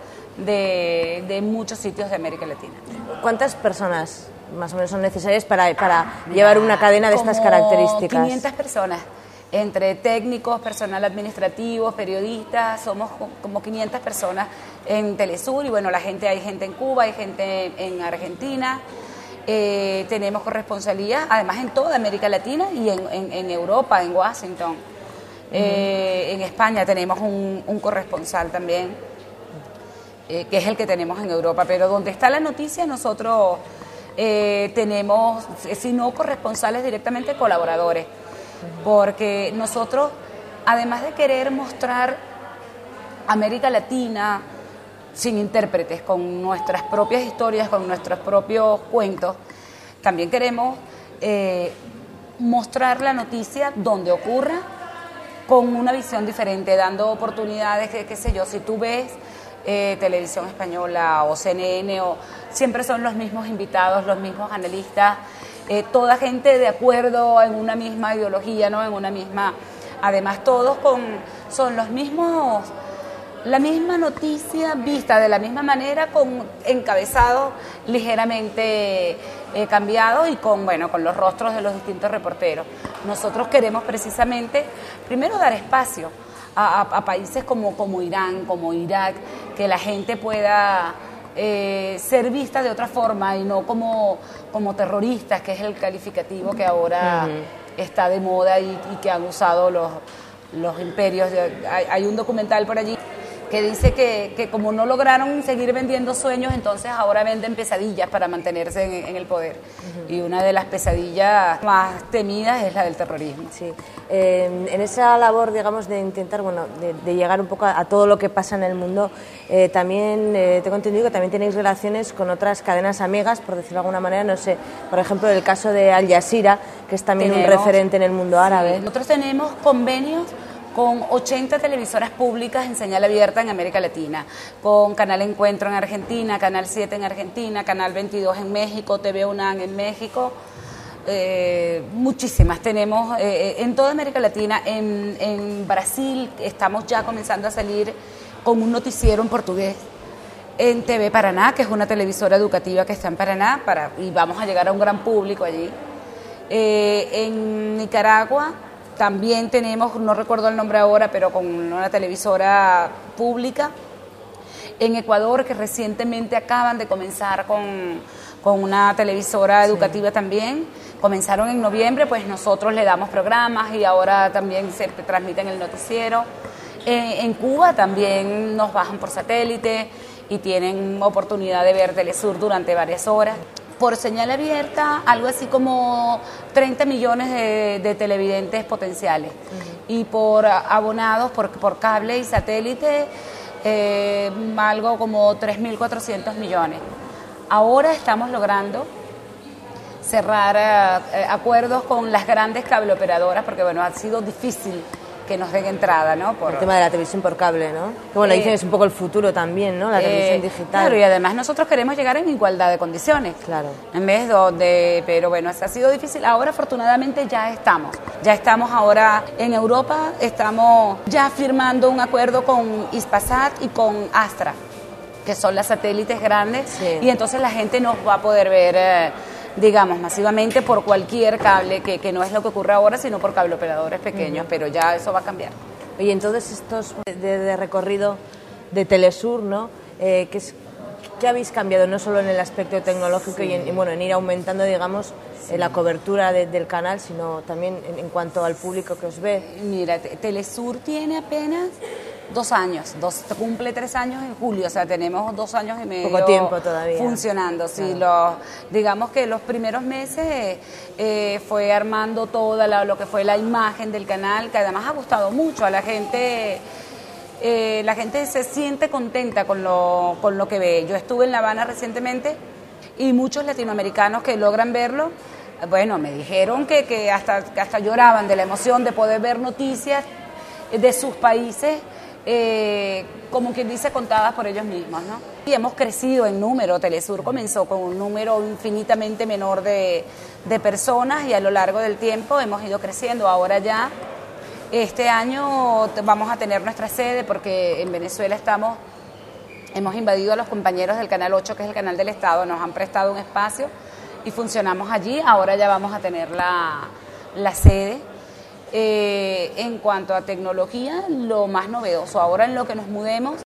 de, de muchos sitios de América Latina.
¿Cuántas personas más o menos son necesarias para, para llevar una cadena de estas características?
quinientas personas. Entre técnicos, personal administrativo, periodistas, somos como quinientas personas en Telesur y bueno, la gente, hay gente en Cuba, hay gente en Argentina, eh, tenemos corresponsalía, además en toda América Latina y en, en, en Europa, en Washington, eh, uh-huh. En España tenemos un, un corresponsal también, eh, que es el que tenemos en Europa, pero donde está la noticia nosotros eh, tenemos, si no corresponsales directamente, colaboradores. Porque nosotros, además de querer mostrar América Latina sin intérpretes, con nuestras propias historias, con nuestros propios cuentos, también queremos eh, mostrar la noticia donde ocurra con una visión diferente, dando oportunidades, que, qué sé yo, si tú ves eh, Televisión Española o C N N, o, siempre son los mismos invitados, los mismos analistas, Eh, toda gente de acuerdo en una misma ideología, ¿no? En una misma, además todos con, son los mismos la misma noticia vista de la misma manera, con encabezados ligeramente eh, cambiados y con, bueno, con los rostros de los distintos reporteros. Nosotros queremos precisamente, primero, dar espacio a, a, a países como, como Irán, como Irak, que la gente pueda eh, ser vista de otra forma y no como, como terroristas, que es el calificativo que ahora uh-huh. está de moda y, y que han usado los, los imperios. Hay, hay un documental por allí que dice que, que como no lograron seguir vendiendo sueños, entonces ahora venden pesadillas para mantenerse en, en el poder. Uh-huh. Y una de las pesadillas más temidas es la del terrorismo.
Sí. Eh, en esa labor, digamos, de intentar, bueno, de, de llegar un poco a, a todo lo que pasa en el mundo, eh, también eh, tengo entendido que también tenéis relaciones con otras cadenas amigas, por decirlo de alguna manera, no sé, por ejemplo, el caso de Al Jazeera, que es también tenemos, un referente en el mundo árabe.
Sí, nosotros tenemos convenios con ochenta televisoras públicas en señal abierta en América Latina, con Canal Encuentro en Argentina, Canal siete en Argentina, Canal veintidós en México, T V UNAM en México, eh, muchísimas tenemos eh, en toda América Latina. En, en Brasil estamos ya comenzando a salir con un noticiero en portugués, en T V Paraná, que es una televisora educativa que está en Paraná, para, y vamos a llegar a un gran público allí. Eh, en Nicaragua también tenemos, no recuerdo el nombre ahora, pero con una televisora pública. En Ecuador, que recientemente acaban de comenzar con, con una televisora educativa sí. también. Comenzaron en noviembre, pues nosotros le damos programas y ahora también se transmiten el noticiero. Eh, en Cuba también nos bajan por satélite y tienen oportunidad de ver Telesur durante varias horas. Por señal abierta, algo así como treinta millones de, de televidentes potenciales. Uh-huh. Y por abonados, por, por cable y satélite, eh, algo como tres mil cuatrocientos millones. Ahora estamos logrando cerrar eh, acuerdos con las grandes cableoperadoras, porque bueno, ha sido difícil que nos den entrada, ¿no? Por,
el tema de la televisión por cable, ¿no? Que bueno, eh, dicen que es un poco el futuro también, ¿no? La televisión
eh,
digital.
Claro, y además nosotros queremos llegar en igualdad de condiciones.
Claro.
En vez de, pero bueno, ha sido difícil. Ahora afortunadamente ya estamos. Ya estamos ahora en Europa, estamos ya firmando un acuerdo con Hispasat y con Astra, que son las satélites grandes, sí. y entonces la gente nos va a poder ver, eh, digamos, masivamente por cualquier cable, que, que no es lo que ocurre ahora, sino por cableoperadores pequeños, uh-huh. pero ya eso va a cambiar.
Oye, entonces estos de, de recorrido de Telesur, ¿no? Eh, ¿qué, es, ¿Qué habéis cambiado? No solo en el aspecto tecnológico sí. y, en, y bueno, en ir aumentando, digamos, sí. la cobertura de, del canal, sino también en, en cuanto al público que os ve.
Mira, Telesur tiene apenas dos años, dos, cumple tres años en julio, o sea, tenemos dos años y medio
poco tiempo todavía
funcionando. Sí,
claro.
los, digamos que los primeros meses eh, fue armando toda la, lo que fue la imagen del canal, que además ha gustado mucho a la gente. Eh, la gente se siente contenta con lo, con lo que ve. Yo estuve en La Habana recientemente y muchos latinoamericanos que logran verlo, bueno, me dijeron que, que, hasta, que hasta lloraban de la emoción de poder ver noticias de sus países, eh, como quien dice, contadas por ellos mismos, ¿no? Y hemos crecido en número. Telesur comenzó con un número infinitamente menor de, de personas y a lo largo del tiempo hemos ido creciendo. Ahora ya, este año vamos a tener nuestra sede porque en Venezuela estamos, hemos invadido a los compañeros del Canal ocho, que es el canal del Estado, nos han prestado un espacio y funcionamos allí. Ahora ya vamos a tener la, la sede. Eh, en cuanto a tecnología, lo más novedoso, ahora en lo que nos mudemos,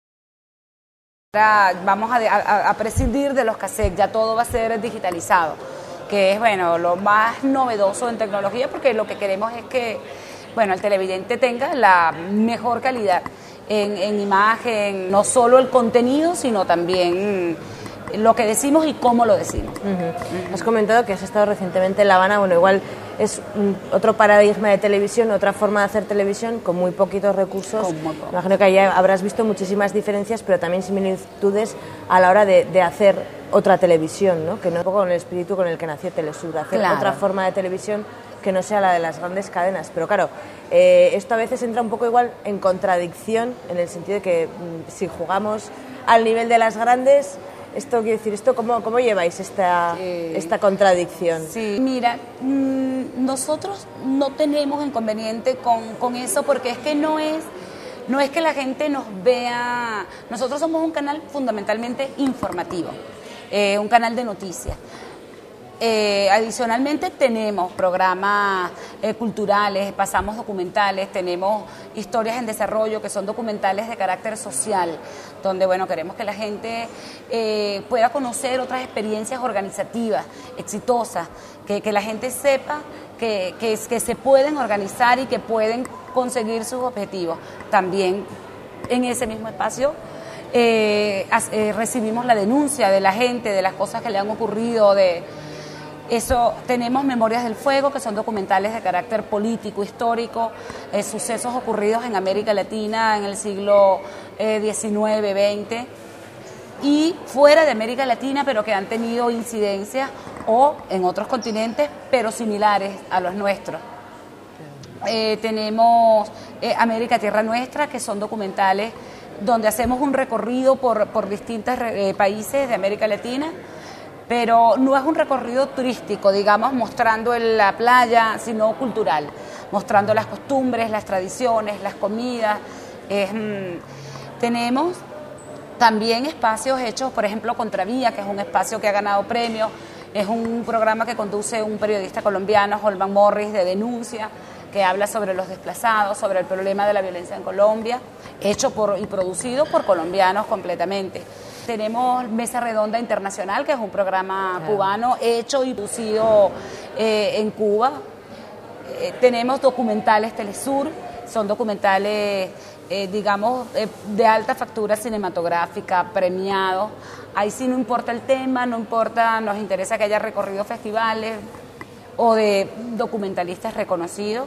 ahora vamos a, a, a prescindir de los cassettes, ya todo va a ser digitalizado, que es bueno lo más novedoso en tecnología, porque lo que queremos es que bueno, el televidente tenga la mejor calidad en, en imagen, no solo el contenido, sino también lo que decimos y cómo lo decimos.
Uh-huh. Uh-huh. Has comentado que has estado recientemente en La Habana, bueno, igual es un, otro paradigma de televisión, otra forma de hacer televisión con muy poquitos recursos.
Con muy poco.
Imagino que allí habrás visto muchísimas diferencias, pero también similitudes a la hora de, de hacer otra televisión, ¿no? Que no es un poco con el espíritu con el que nació Telesur, hacer
claro.
otra forma de televisión que no sea la de las grandes cadenas. Pero claro, eh, esto a veces entra un poco igual en contradicción, en el sentido de que mmm, si jugamos al nivel de las grandes, esto quiere decir, esto ¿cómo, cómo lleváis esta, sí. esta contradicción?
Sí, mira, mmm, nosotros no tenemos inconveniente con, con eso, porque es que no es no es que la gente nos vea, nosotros somos un canal fundamentalmente informativo, eh, un canal de noticias. Eh, adicionalmente tenemos programas eh, culturales, pasamos documentales, tenemos historias en desarrollo que son documentales de carácter social, donde bueno queremos que la gente eh, pueda conocer otras experiencias organizativas exitosas, que, que la gente sepa que, que, que se pueden organizar y que pueden conseguir sus objetivos. También en ese mismo espacio eh, eh, recibimos la denuncia de la gente, de las cosas que le han ocurrido, de eso. Tenemos Memorias del Fuego, que son documentales de carácter político, histórico, eh, sucesos ocurridos en América Latina en el siglo eh, diecinueve, veinte y fuera de América Latina, pero que han tenido incidencia o en otros continentes, pero similares a los nuestros. Eh, tenemos eh, América Tierra Nuestra, que son documentales donde hacemos un recorrido por, por distintos eh, países de América Latina, pero no es un recorrido turístico, digamos, mostrando la playa, sino cultural, mostrando las costumbres, las tradiciones, las comidas. Es, mmm, tenemos también espacios hechos, por ejemplo, Contravía, que es un espacio que ha ganado premios, es un programa que conduce un periodista colombiano, Holman Morris, de denuncia, que habla sobre los desplazados, sobre el problema de la violencia en Colombia, hecho por y producido por colombianos completamente. Tenemos Mesa Redonda Internacional, que es un programa claro. cubano, hecho y producido eh, en Cuba. Eh, tenemos documentales Telesur, son documentales, eh, digamos, eh, de alta factura cinematográfica, premiados. Ahí sí no importa el tema, no importa, nos interesa que haya recorrido festivales o de documentalistas reconocidos.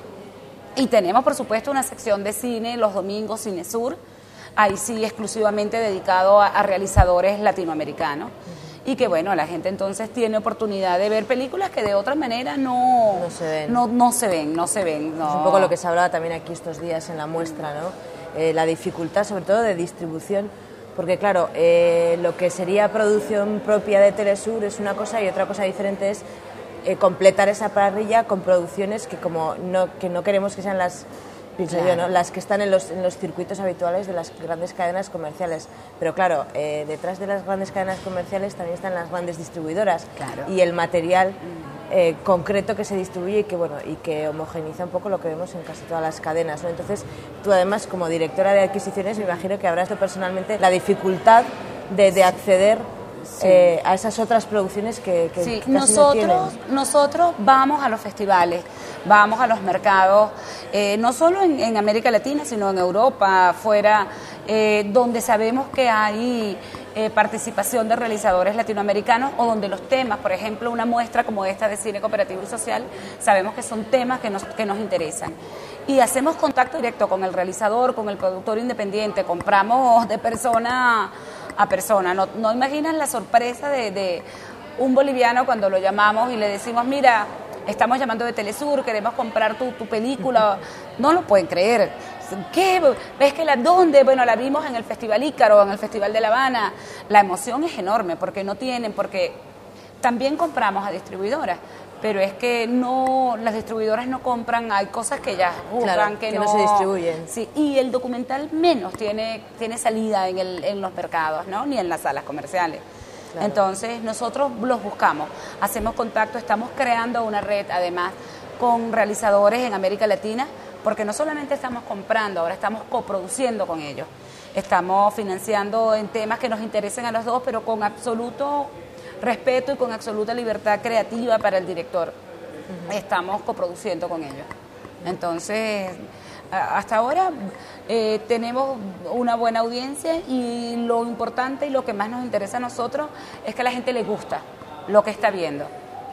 Y tenemos, por supuesto, una sección de cine los domingos, Cinesur, ahí sí exclusivamente dedicado a, a realizadores latinoamericanos. Uh-huh. Y que bueno, la gente entonces tiene oportunidad de ver películas que de otra manera no,
no se ven.
No, no se ven, no se ven. No.
Es un poco lo que se hablaba también aquí estos días en la muestra, ¿no? Eh, la dificultad sobre todo de distribución, porque claro, eh, lo que sería producción propia de Telesur es una cosa y otra cosa diferente es eh, completar esa parrilla con producciones que como no, que no queremos que sean las... Pienso claro. yo, ¿no? Las que están en los, en los circuitos habituales de las grandes cadenas comerciales. Pero claro, eh, detrás de las grandes cadenas comerciales también están las grandes distribuidoras. Claro. Y el material eh, concreto que se distribuye y que, bueno, y que homogeniza un poco lo que vemos en casi todas las cadenas, ¿no? Entonces, tú además, como directora de adquisiciones, me imagino que habrás visto personalmente la dificultad de, de acceder sí. eh, a esas otras producciones que, que,
sí.
que casi
nosotros,
no tienen.
Nosotros vamos a los festivales, vamos a los mercados, eh, no solo en, en América Latina, sino en Europa, fuera, eh, donde sabemos que hay eh, participación de realizadores latinoamericanos o donde los temas, por ejemplo, una muestra como esta de cine cooperativo y social, sabemos que son temas que nos, que nos interesan. Y hacemos contacto directo con el realizador, con el productor independiente, compramos de persona a persona. No, no imaginas la sorpresa de, de un boliviano cuando lo llamamos y le decimos, mira, estamos llamando de Telesur, queremos comprar tu, tu película. No lo pueden creer. ¿Qué? ¿Ves que la dónde? Bueno, la vimos en el Festival Ícaro, en el Festival de La Habana. La emoción es enorme porque no tienen, porque también compramos a distribuidoras, pero es que no, las distribuidoras no compran, hay cosas que ellas juzgan
claro,
que,
que
no,
no se distribuyen.
Sí, y el documental menos tiene, tiene salida en, el, en los mercados, ¿no? Ni en las salas comerciales. Claro. Entonces nosotros los buscamos, hacemos contacto, estamos creando una red además con realizadores en América Latina, porque no solamente estamos comprando, ahora estamos coproduciendo con ellos, estamos financiando en temas que nos interesen a los dos, pero con absoluto respeto y con absoluta libertad creativa para el director. Uh-huh. Estamos coproduciendo con ellos. Entonces, hasta ahora eh, tenemos una buena audiencia y lo importante y lo que más nos interesa a nosotros es que a la gente le gusta lo que está viendo.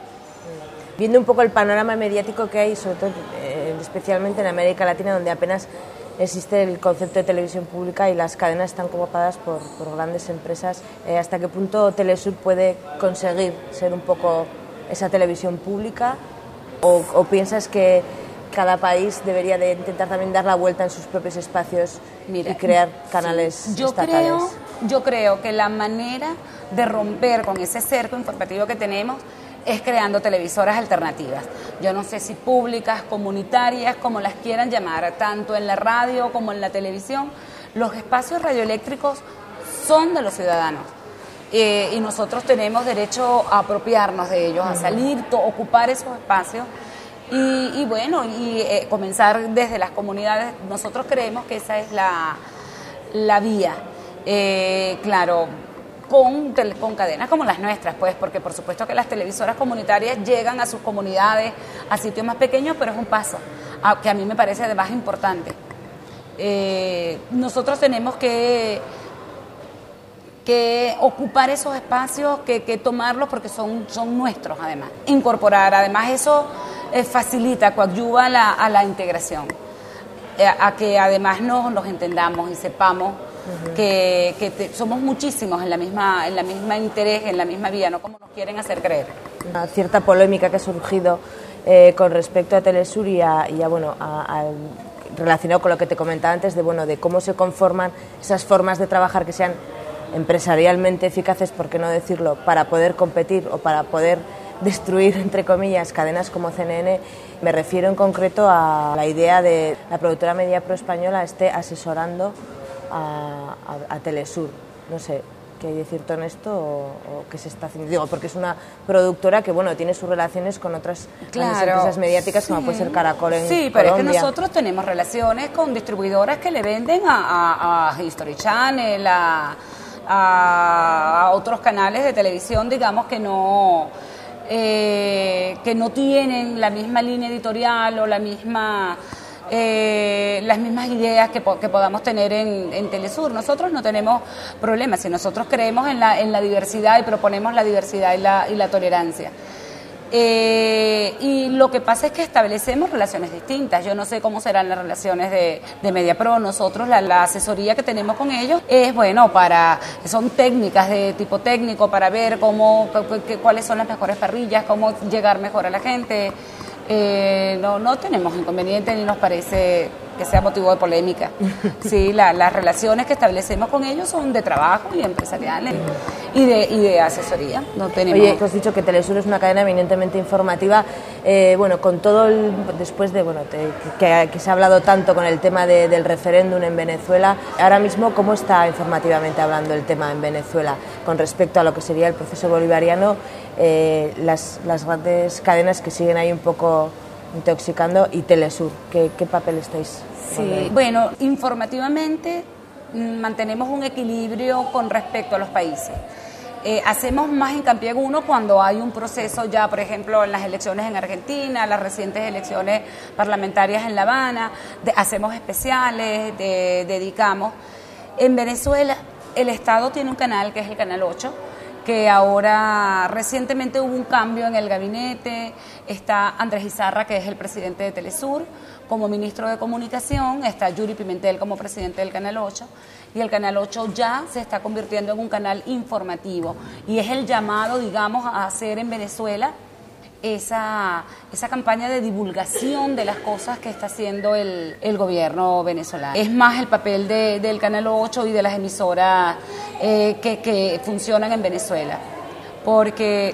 Viendo un poco el panorama mediático que hay, sobre todo, eh, especialmente en América Latina, donde apenas existe el concepto de televisión pública y las cadenas están copadas por, por grandes empresas, eh, ¿hasta qué punto Telesur puede conseguir ser un poco esa televisión pública? ¿O, o piensas que cada país debería de intentar también dar la vuelta en sus propios espacios Mira, y crear canales
sí, yo
estatales?
Creo, yo creo que la manera de romper con ese cerco informativo que tenemos es creando televisoras alternativas, yo no sé si públicas, comunitarias, como las quieran llamar, tanto en la radio como en la televisión, los espacios radioeléctricos son de los ciudadanos. Eh, y nosotros tenemos derecho a apropiarnos de ellos, a salir, to, ocupar esos espacios y, y bueno, y eh, comenzar desde las comunidades. Nosotros creemos que esa es la, la vía, eh, claro, con, con cadenas como las nuestras, pues, porque por supuesto que las televisoras comunitarias llegan a sus comunidades, a sitios más pequeños, pero es un paso a, que a mí me parece además importante. Eh, nosotros tenemos que que ocupar esos espacios, que, que tomarlos porque son, son nuestros además. Incorporar, además eso eh, facilita, coadyuva a la, a la integración, eh, a que además nos, nos entendamos y sepamos uh-huh. que, que te, somos muchísimos en la misma en la misma interés, en la misma vía, no como nos quieren hacer creer.
Una cierta polémica que ha surgido eh, con respecto a Telesur y a, y a bueno, a, a, relacionado con lo que te comentaba antes de, bueno, de cómo se conforman esas formas de trabajar que sean empresarialmente eficaces, por qué no decirlo, para poder competir o para poder destruir, entre comillas, cadenas como C N N. Me refiero en concreto a la idea de la productora Mediapro española esté asesorando a, a, a Telesur. No sé qué hay de cierto en esto o, o qué se está haciendo. Digo, porque es una productora que, bueno, tiene sus relaciones con otras claro, empresas mediáticas, sí. como puede ser Caracol en
Sí, pero
Colombia.
Es que nosotros tenemos relaciones con distribuidoras que le venden a, a, a History Channel, a... A, a otros canales de televisión, digamos, que no eh, que no tienen la misma línea editorial o la misma eh, las mismas ideas que, po- que podamos tener en, en Telesur. Nosotros no tenemos problemas, si nosotros creemos en la, en la diversidad y proponemos la diversidad y la, y la tolerancia. Eh, y lo que pasa es que establecemos relaciones distintas. Yo no sé cómo serán las relaciones de, de Mediapro. Nosotros la, la asesoría que tenemos con ellos es, bueno, para son técnicas de tipo técnico para ver cómo que, cuáles son las mejores parrillas, cómo llegar mejor a la gente. Eh, no, no tenemos inconveniente ni nos parece que sea motivo de polémica. Sí, la, las relaciones que establecemos con ellos son de trabajo y empresariales y de, y de asesoría. No tenemos...
Oye, tú has dicho que Telesur es una cadena eminentemente informativa. Eh, bueno, con todo el... Después de, bueno, te, que, que se ha hablado tanto con el tema de, del referéndum en Venezuela, ahora mismo, ¿cómo está informativamente hablando el tema en Venezuela con respecto a lo que sería el proceso bolivariano? Eh, las, las grandes cadenas que siguen ahí un poco intoxicando y Telesur, ¿qué, qué papel estáis?
Sí, bueno, informativamente mantenemos un equilibrio con respecto a los países. Eh, hacemos más hincapié en uno cuando hay un proceso ya, por ejemplo, en las elecciones en Argentina, las recientes elecciones parlamentarias en La Habana, de, hacemos especiales, de, dedicamos. En Venezuela, el Estado tiene un canal que es el Canal ocho, que ahora recientemente hubo un cambio en el gabinete, está Andrés Izarra, que es el presidente de Telesur, como ministro de Comunicación, está Yuri Pimentel como presidente del Canal ocho, y el Canal ocho ya se está convirtiendo en un canal informativo, y es el llamado, digamos, a hacer en Venezuela esa, esa campaña de divulgación de las cosas que está haciendo el, el gobierno venezolano. Es más el papel de, del Canal ocho y de las emisoras eh, que, que funcionan en Venezuela, porque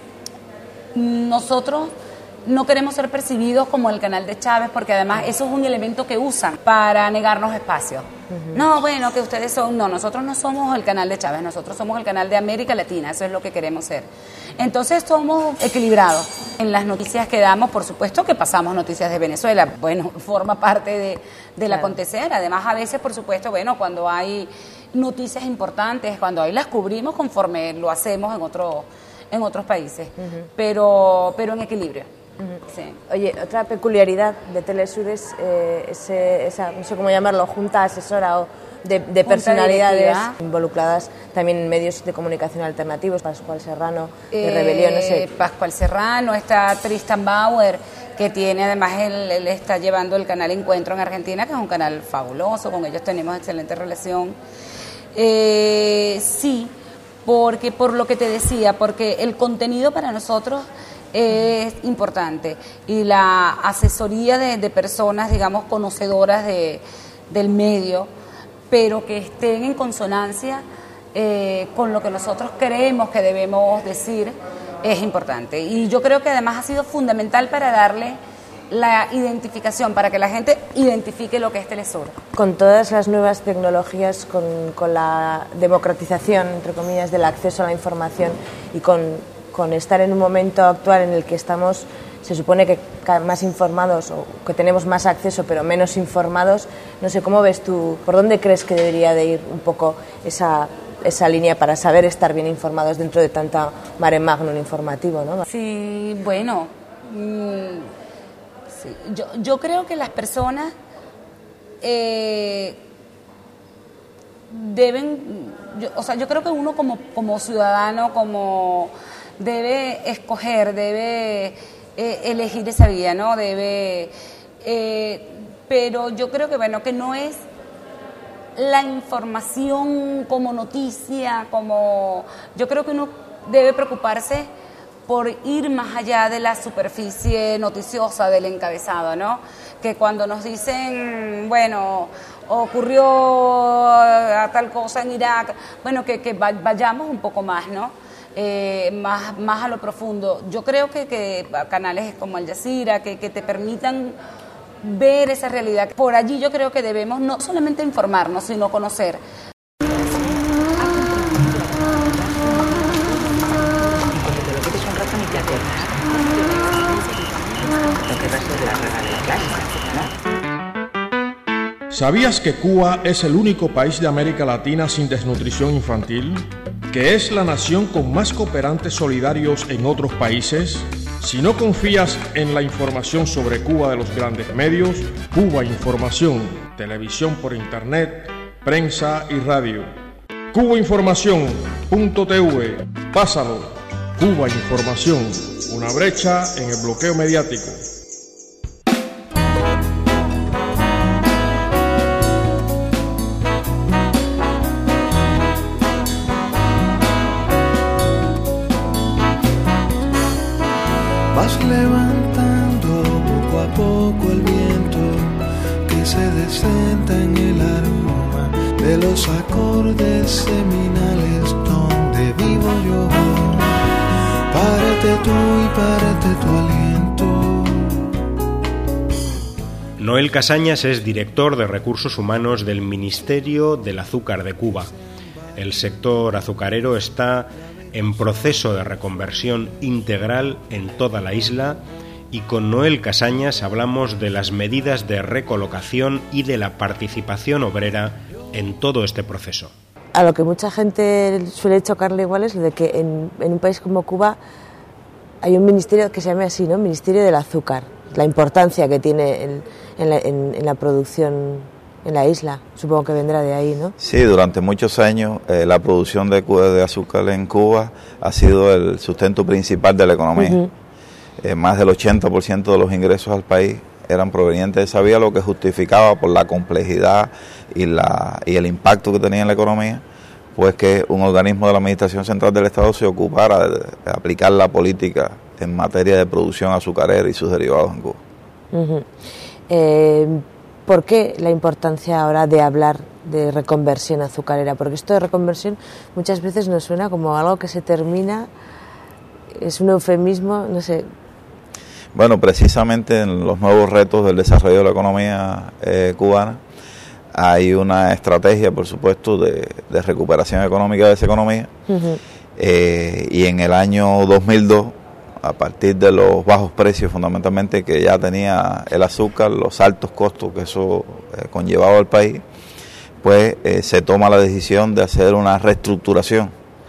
nosotros no queremos ser percibidos como el canal de Chávez, porque además eso es un elemento que usan para negarnos espacio. Uh-huh. No, bueno, que ustedes son... No, nosotros no somos el canal de Chávez, nosotros somos el canal de América Latina, eso es lo que queremos ser. Entonces somos equilibrados. En las noticias que damos, por supuesto que pasamos noticias de Venezuela, bueno, forma parte de, del claro. acontecer. Además, a veces, por supuesto, bueno, cuando hay noticias importantes, cuando ahí las cubrimos conforme lo hacemos en, otro, en otros países, uh-huh. pero, pero en equilibrio. Uh-huh. Sí.
Oye, otra peculiaridad de Telesur es eh, ese, esa, no sé cómo llamarlo, junta asesora o de, de personalidades directiva. Involucradas también en medios de comunicación alternativos, Pascual Serrano, de eh, Rebelión, no sé.
Pascual Serrano, está Tristan Bauer, que tiene además, él, él está llevando el canal Encuentro en Argentina, que es un canal fabuloso, con ellos tenemos excelente relación. Eh, sí, porque por lo que te decía, porque el contenido para nosotros es importante y la asesoría de, de personas, digamos, conocedoras de, del medio, pero que estén en consonancia eh, con lo que nosotros creemos que debemos decir es importante. Y yo creo que además ha sido fundamental para darle la identificación, para que la gente identifique lo que es Telesur.
Con todas las nuevas tecnologías, con, con la democratización, entre comillas, del acceso a la información y con, con estar en un momento actual en el que estamos, se supone que más informados o que tenemos más acceso pero menos informados, no sé, ¿cómo ves tú, por dónde crees que debería de ir un poco esa, esa línea para saber estar bien informados dentro de tanta mare magnum informativo, ¿no?
Sí, bueno... Mmm... Sí. Yo, yo creo que las personas eh, deben, yo, o sea, yo creo que uno como, como ciudadano como debe escoger, debe eh, elegir esa vía, ¿no? Debe, eh, pero yo creo que bueno, que no es la información como noticia, como yo creo que uno debe preocuparse por ir más allá de la superficie noticiosa del encabezado, ¿no? Que cuando nos dicen, bueno, ocurrió a tal cosa en Irak, bueno, que, que vayamos un poco más, ¿no? Eh, más, más a lo profundo. Yo creo que, que canales como Al Jazeera, que, que te permitan ver esa realidad. Por allí yo creo que debemos no solamente informarnos, sino conocer.
¿Sabías que Cuba es el único país de América Latina sin desnutrición infantil? ¿Que es la nación con más cooperantes solidarios en otros países? Si no confías en la información sobre Cuba de los grandes medios, Cuba Información, televisión por internet, prensa y radio. cuba información punto t v, pásalo. Cuba Información, una brecha en el bloqueo mediático.
Vas levantando poco a poco el viento que se descenda en el aroma de los acordes seminales donde vivo yo. Párate tú y párate tu aliento.
Noel Casañas es director de Recursos Humanos del Ministerio del Azúcar de Cuba. El sector azucarero está en proceso de reconversión integral en toda la isla y con Noel Casañas hablamos de las medidas de recolocación y de la participación obrera en todo este proceso.
A lo que mucha gente suele chocarle igual es lo de que en, en un país como Cuba hay un ministerio que se llama así, ¿no? Ministerio del Azúcar, la importancia que tiene en, en, la, en, en la producción en la isla, supongo que vendrá de ahí, ¿no?
Sí, durante muchos años eh, la producción de, de azúcar en Cuba ha sido el sustento principal de la economía. Uh-huh. Eh, más del ochenta por ciento de los ingresos al país eran provenientes de esa vía, lo que justificaba por la complejidad y, la, y el impacto que tenía en la economía, pues que un organismo de la Administración Central del Estado se ocupara de, de aplicar la política en materia de producción azucarera y sus derivados en Cuba.
Uh-huh. Eh, ¿Por qué la importancia ahora de hablar de reconversión azucarera? Porque esto de reconversión muchas veces nos suena como algo que se termina, es un eufemismo, no sé.
Bueno, precisamente en los nuevos retos del desarrollo de la economía eh, cubana hay una estrategia, por supuesto, de, de recuperación económica de esa economía. Uh-huh. eh, y en el año dos mil dos, a partir de los bajos precios fundamentalmente que ya tenía el azúcar, los altos costos que eso eh, conllevaba al país, pues eh, se toma la decisión de hacer una reestructuración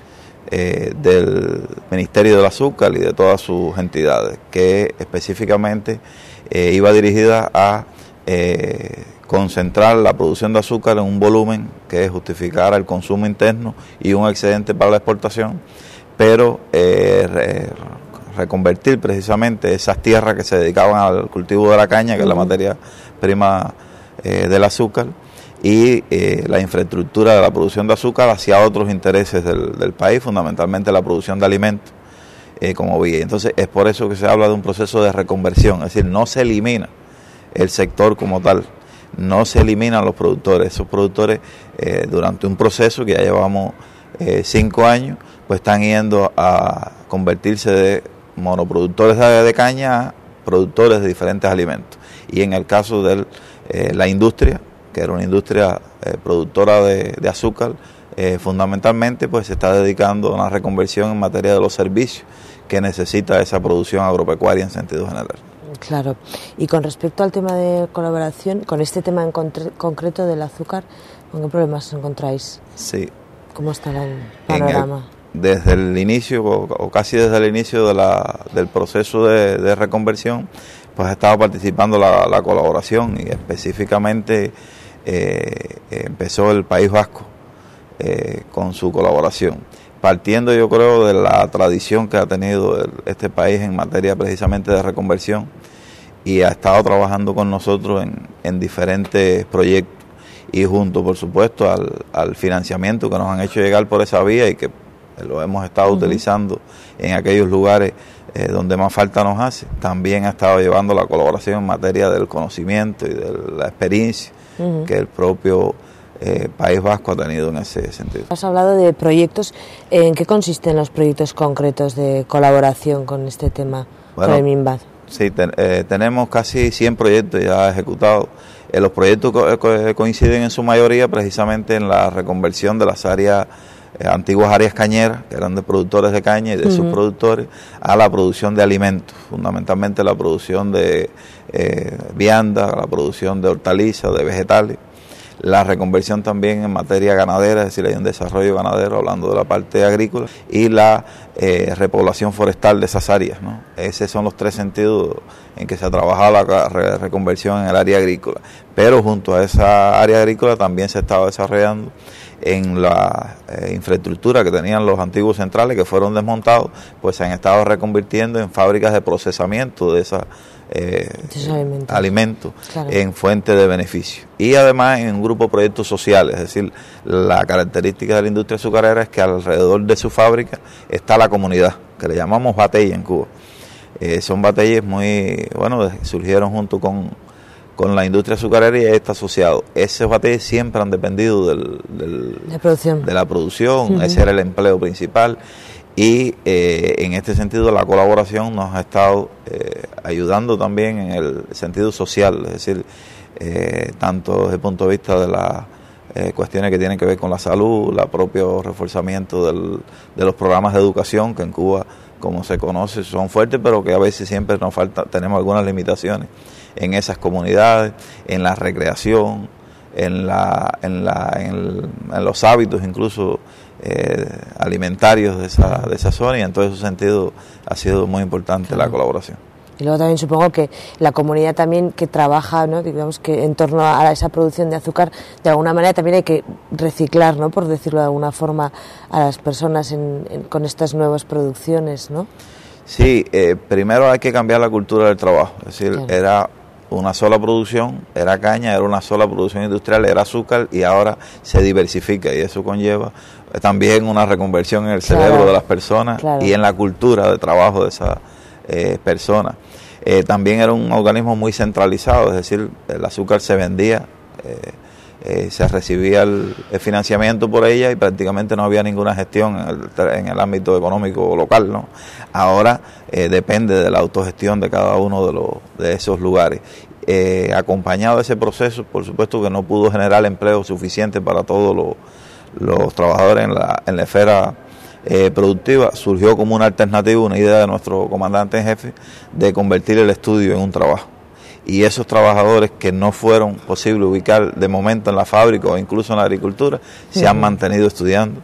eh, del Ministerio del Azúcar y de todas sus entidades, que específicamente eh, iba dirigida a eh, concentrar la producción de azúcar en un volumen que justificara el consumo interno y un excedente para la exportación, pero eh, re, reconvertir precisamente esas tierras que se dedicaban al cultivo de la caña, que uh-huh. es la materia prima eh, del azúcar, y eh, la infraestructura de la producción de azúcar hacia otros intereses del, del país, fundamentalmente la producción de alimentos eh, como vía. Entonces es por eso que se habla de un proceso de reconversión, es decir, no se elimina el sector como tal, no se eliminan los productores. Esos productores eh, durante un proceso que ya llevamos eh, cinco años, pues están yendo a convertirse de monoproductores de, de caña a productores de diferentes alimentos. Y en el caso de eh, la industria, que era una industria eh, productora de, de azúcar, eh, fundamentalmente pues se está dedicando a una reconversión en materia de los servicios que necesita esa producción agropecuaria en sentido general.
Claro. Y con respecto al tema de colaboración, con este tema en concreto del azúcar, ¿con qué problemas os encontráis?
Sí.
¿Cómo está el panorama?
El, desde el inicio, o, o casi desde el inicio de la, del proceso de, de reconversión, pues ha estado participando la, la colaboración y específicamente eh, empezó el País Vasco eh, con su colaboración. Partiendo, yo creo, de la tradición que ha tenido el, este país en materia precisamente de reconversión, y ha estado trabajando con nosotros en, en diferentes proyectos, y junto, por supuesto, al, al financiamiento que nos han hecho llegar por esa vía y que lo hemos estado uh-huh. utilizando en aquellos lugares eh, donde más falta nos hace. También ha estado llevando la colaboración en materia del conocimiento y de la experiencia uh-huh. que el propio Eh, País Vasco ha tenido en ese sentido.
Has hablado de proyectos. ¿En qué consisten los proyectos concretos de colaboración con este tema,
bueno,
con el MINVAD?
Sí, ten, eh, tenemos casi cien proyectos ya ejecutados. Eh, los proyectos co co coinciden en su mayoría precisamente en la reconversión de las áreas, eh, antiguas áreas cañeras, que eran de productores de caña y de uh-huh. subproductores, a la producción de alimentos, fundamentalmente la producción de eh, vianda, la producción de hortalizas, de vegetales. La reconversión también en materia ganadera, es decir, hay un desarrollo ganadero, hablando de la parte agrícola, y la eh, repoblación forestal de esas áreas, ¿no? Esos son los tres sentidos en que se ha trabajado la re reconversión en el área agrícola. Pero junto a esa área agrícola también se estaba desarrollando en la eh, infraestructura que tenían los antiguos centrales, que fueron desmontados, pues se han estado reconvirtiendo en fábricas de procesamiento de esas Eh, alimentos, alimentos claro. en fuente de beneficio, y además en un grupo de proyectos sociales. Es decir, la característica de la industria azucarera es que alrededor de su fábrica está la comunidad, que le llamamos bateyes en Cuba. Eh, son bateyes muy, bueno, surgieron junto con, con la industria azucarera y está asociado. Esos bateyes siempre han dependido del, del,
la producción.
de la producción, uh-huh. ese era el empleo principal. Y eh, en este sentido la colaboración nos ha estado eh, ayudando también en el sentido social, es decir, eh, tanto desde el punto de vista de las eh, cuestiones que tienen que ver con la salud, el propio reforzamiento del, de los programas de educación, que en Cuba, como se conoce, son fuertes, pero que a veces siempre nos falta, tenemos algunas limitaciones en esas comunidades, en la recreación, en, la, en, la, en, el, en los hábitos incluso Eh, alimentarios de esa, de esa zona, y en todo ese sentido ha sido muy importante claro. la colaboración.
Y luego también supongo que la comunidad también que trabaja, ¿no? digamos que en torno a esa producción de azúcar, de alguna manera también hay que reciclar, ¿no? por decirlo de alguna forma, a las personas en, en, con estas nuevas producciones, ¿no?
Sí, eh, primero hay que cambiar la cultura del trabajo, es decir, claro. era una sola producción, era caña, era una sola producción industrial, era azúcar, y ahora se diversifica, y eso conlleva también una reconversión en el cerebro claro, de las personas claro. y en la cultura de trabajo de esas eh, personas. Eh, también era un organismo muy centralizado, es decir, el azúcar se vendía, eh, eh, se recibía el, el financiamiento por ella y prácticamente no había ninguna gestión en el, en el ámbito económico local, ¿no? Ahora eh, depende de la autogestión de cada uno de, los, de esos lugares. Eh, acompañado de ese proceso, por supuesto que no pudo generar empleo suficiente para todos los los trabajadores en la, en la esfera eh, productiva, surgió como una alternativa, una idea de nuestro comandante en jefe de convertir el estudio en un trabajo. Y esos trabajadores que no fueron posible ubicar de momento en la fábrica o incluso en la agricultura, sí. se han mantenido estudiando.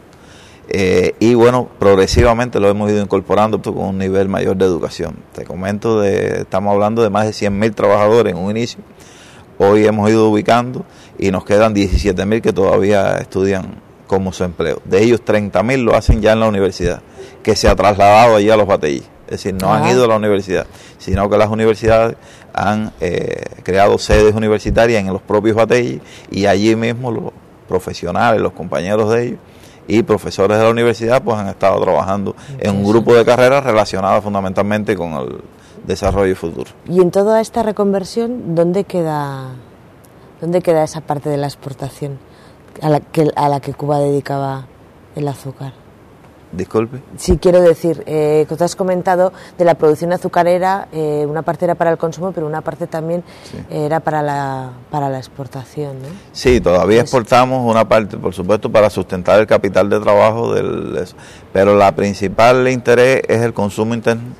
Eh, y bueno, progresivamente lo hemos ido incorporando con un nivel mayor de educación. Te comento, de, estamos hablando de más de cien mil trabajadores en un inicio. Hoy hemos ido ubicando y nos quedan diecisiete mil que todavía estudian como su empleo. De ellos treinta mil lo hacen ya en la universidad, que se ha trasladado allí a los bateyes. Es decir, no ah. han ido a la universidad, sino que las universidades han eh, creado sedes universitarias en los propios bateyes, y allí mismo los profesionales, los compañeros de ellos y profesores de la universidad pues han estado trabajando en un grupo de carreras relacionadas fundamentalmente con el desarrollo futuro.
Y en toda esta reconversión, ¿dónde queda, dónde queda esa parte de la exportación a la que, a la que Cuba dedicaba el azúcar?
Disculpe.
Sí, quiero decir, eh, que te has comentado de la producción azucarera, eh, una parte era para el consumo, pero una parte también sí. era para la para la exportación, ¿no?
Sí, todavía exportamos una parte, por supuesto, para sustentar el capital de trabajo, del, pero la principal interés es el consumo interno.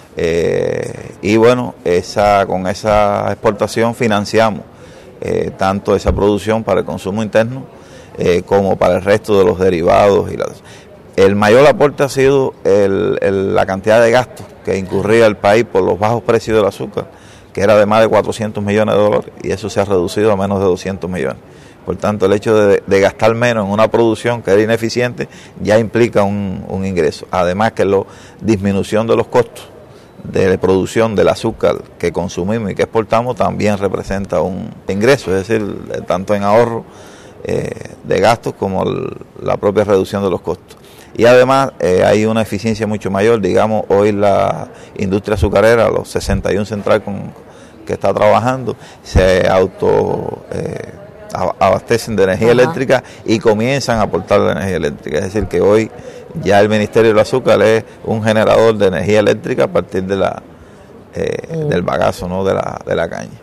Eh, y bueno, esa con esa exportación financiamos eh, tanto esa producción para el consumo interno eh, como para el resto de los derivados y las... El mayor aporte ha sido el, el, la cantidad de gastos que incurría el país por los bajos precios del azúcar, que era de más de cuatrocientos millones de dólares, y eso se ha reducido a menos de doscientos millones. Por tanto, el hecho de, de gastar menos en una producción que era ineficiente ya implica un, un ingreso. Además que la disminución de los costos de producción del azúcar que consumimos y que exportamos también representa un ingreso, es decir, tanto en ahorro eh, de gastos como el, la propia reducción de los costos. Y además eh, hay una eficiencia mucho mayor, digamos, hoy la industria azucarera, los sesenta y uno central con, que está trabajando, se auto eh, abastecen de energía Ajá. eléctrica y comienzan a aportar la energía eléctrica. Es decir, que hoy ya el Ministerio del Azúcar es un generador de energía eléctrica a partir de la eh, mm. del bagazo, ¿no? de la de la caña.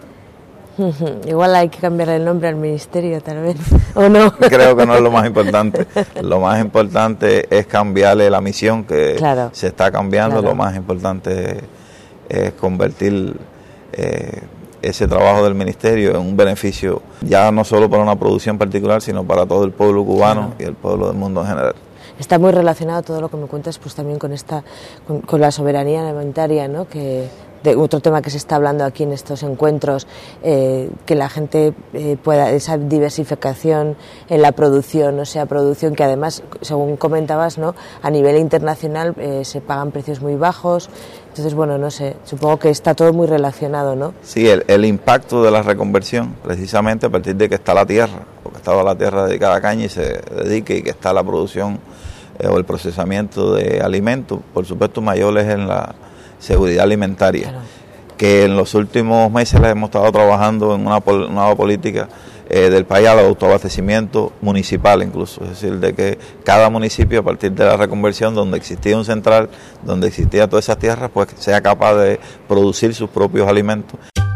Igual hay que cambiar el nombre al ministerio, tal vez, ¿o no?
Creo que no es lo más importante. Lo más importante es cambiarle la misión que claro, se está cambiando. Claro. Lo más importante es convertir eh, ese trabajo del ministerio en un beneficio ya no solo para una producción particular, sino para todo el pueblo cubano claro. y el pueblo del mundo en general.
Está muy relacionado todo lo que me cuentas, pues también con esta, con, con la soberanía alimentaria, ¿no? Que de otro tema que se está hablando aquí en estos encuentros, eh, que la gente eh, pueda, esa diversificación en la producción, o sea, producción que además, según comentabas, ¿no? A nivel internacional eh, se pagan precios muy bajos, entonces, bueno, no sé, supongo que está todo muy relacionado, ¿no?
Sí, el, el impacto de la reconversión, precisamente a partir de que está la tierra, porque estaba la tierra dedicada a caña y se dedique y que está la producción eh, o el procesamiento de alimentos, por supuesto, mayores en la seguridad alimentaria, claro. que en los últimos meses les hemos estado trabajando en una nueva política eh, del país al autoabastecimiento municipal incluso, es decir, de que cada municipio a partir de la reconversión donde existía un central, donde existía todas esas tierras, pues sea capaz de producir sus propios alimentos.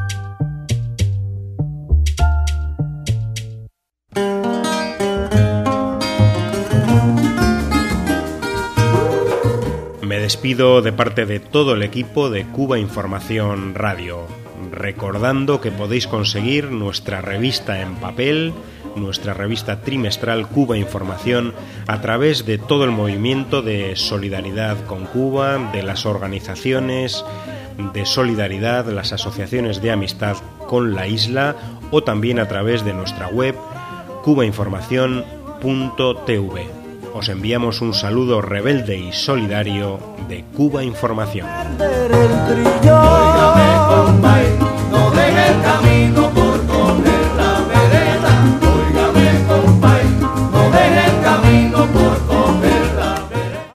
Me despido de parte de todo el equipo de Cuba Información Radio, recordando que podéis conseguir nuestra revista en papel, nuestra revista trimestral Cuba Información, a través de todo el movimiento de solidaridad con Cuba, de las organizaciones de solidaridad, las asociaciones de amistad con la isla, o también a través de nuestra web cuba información punto t v. Os enviamos un saludo rebelde y solidario de Cuba Información.
No deje el camino.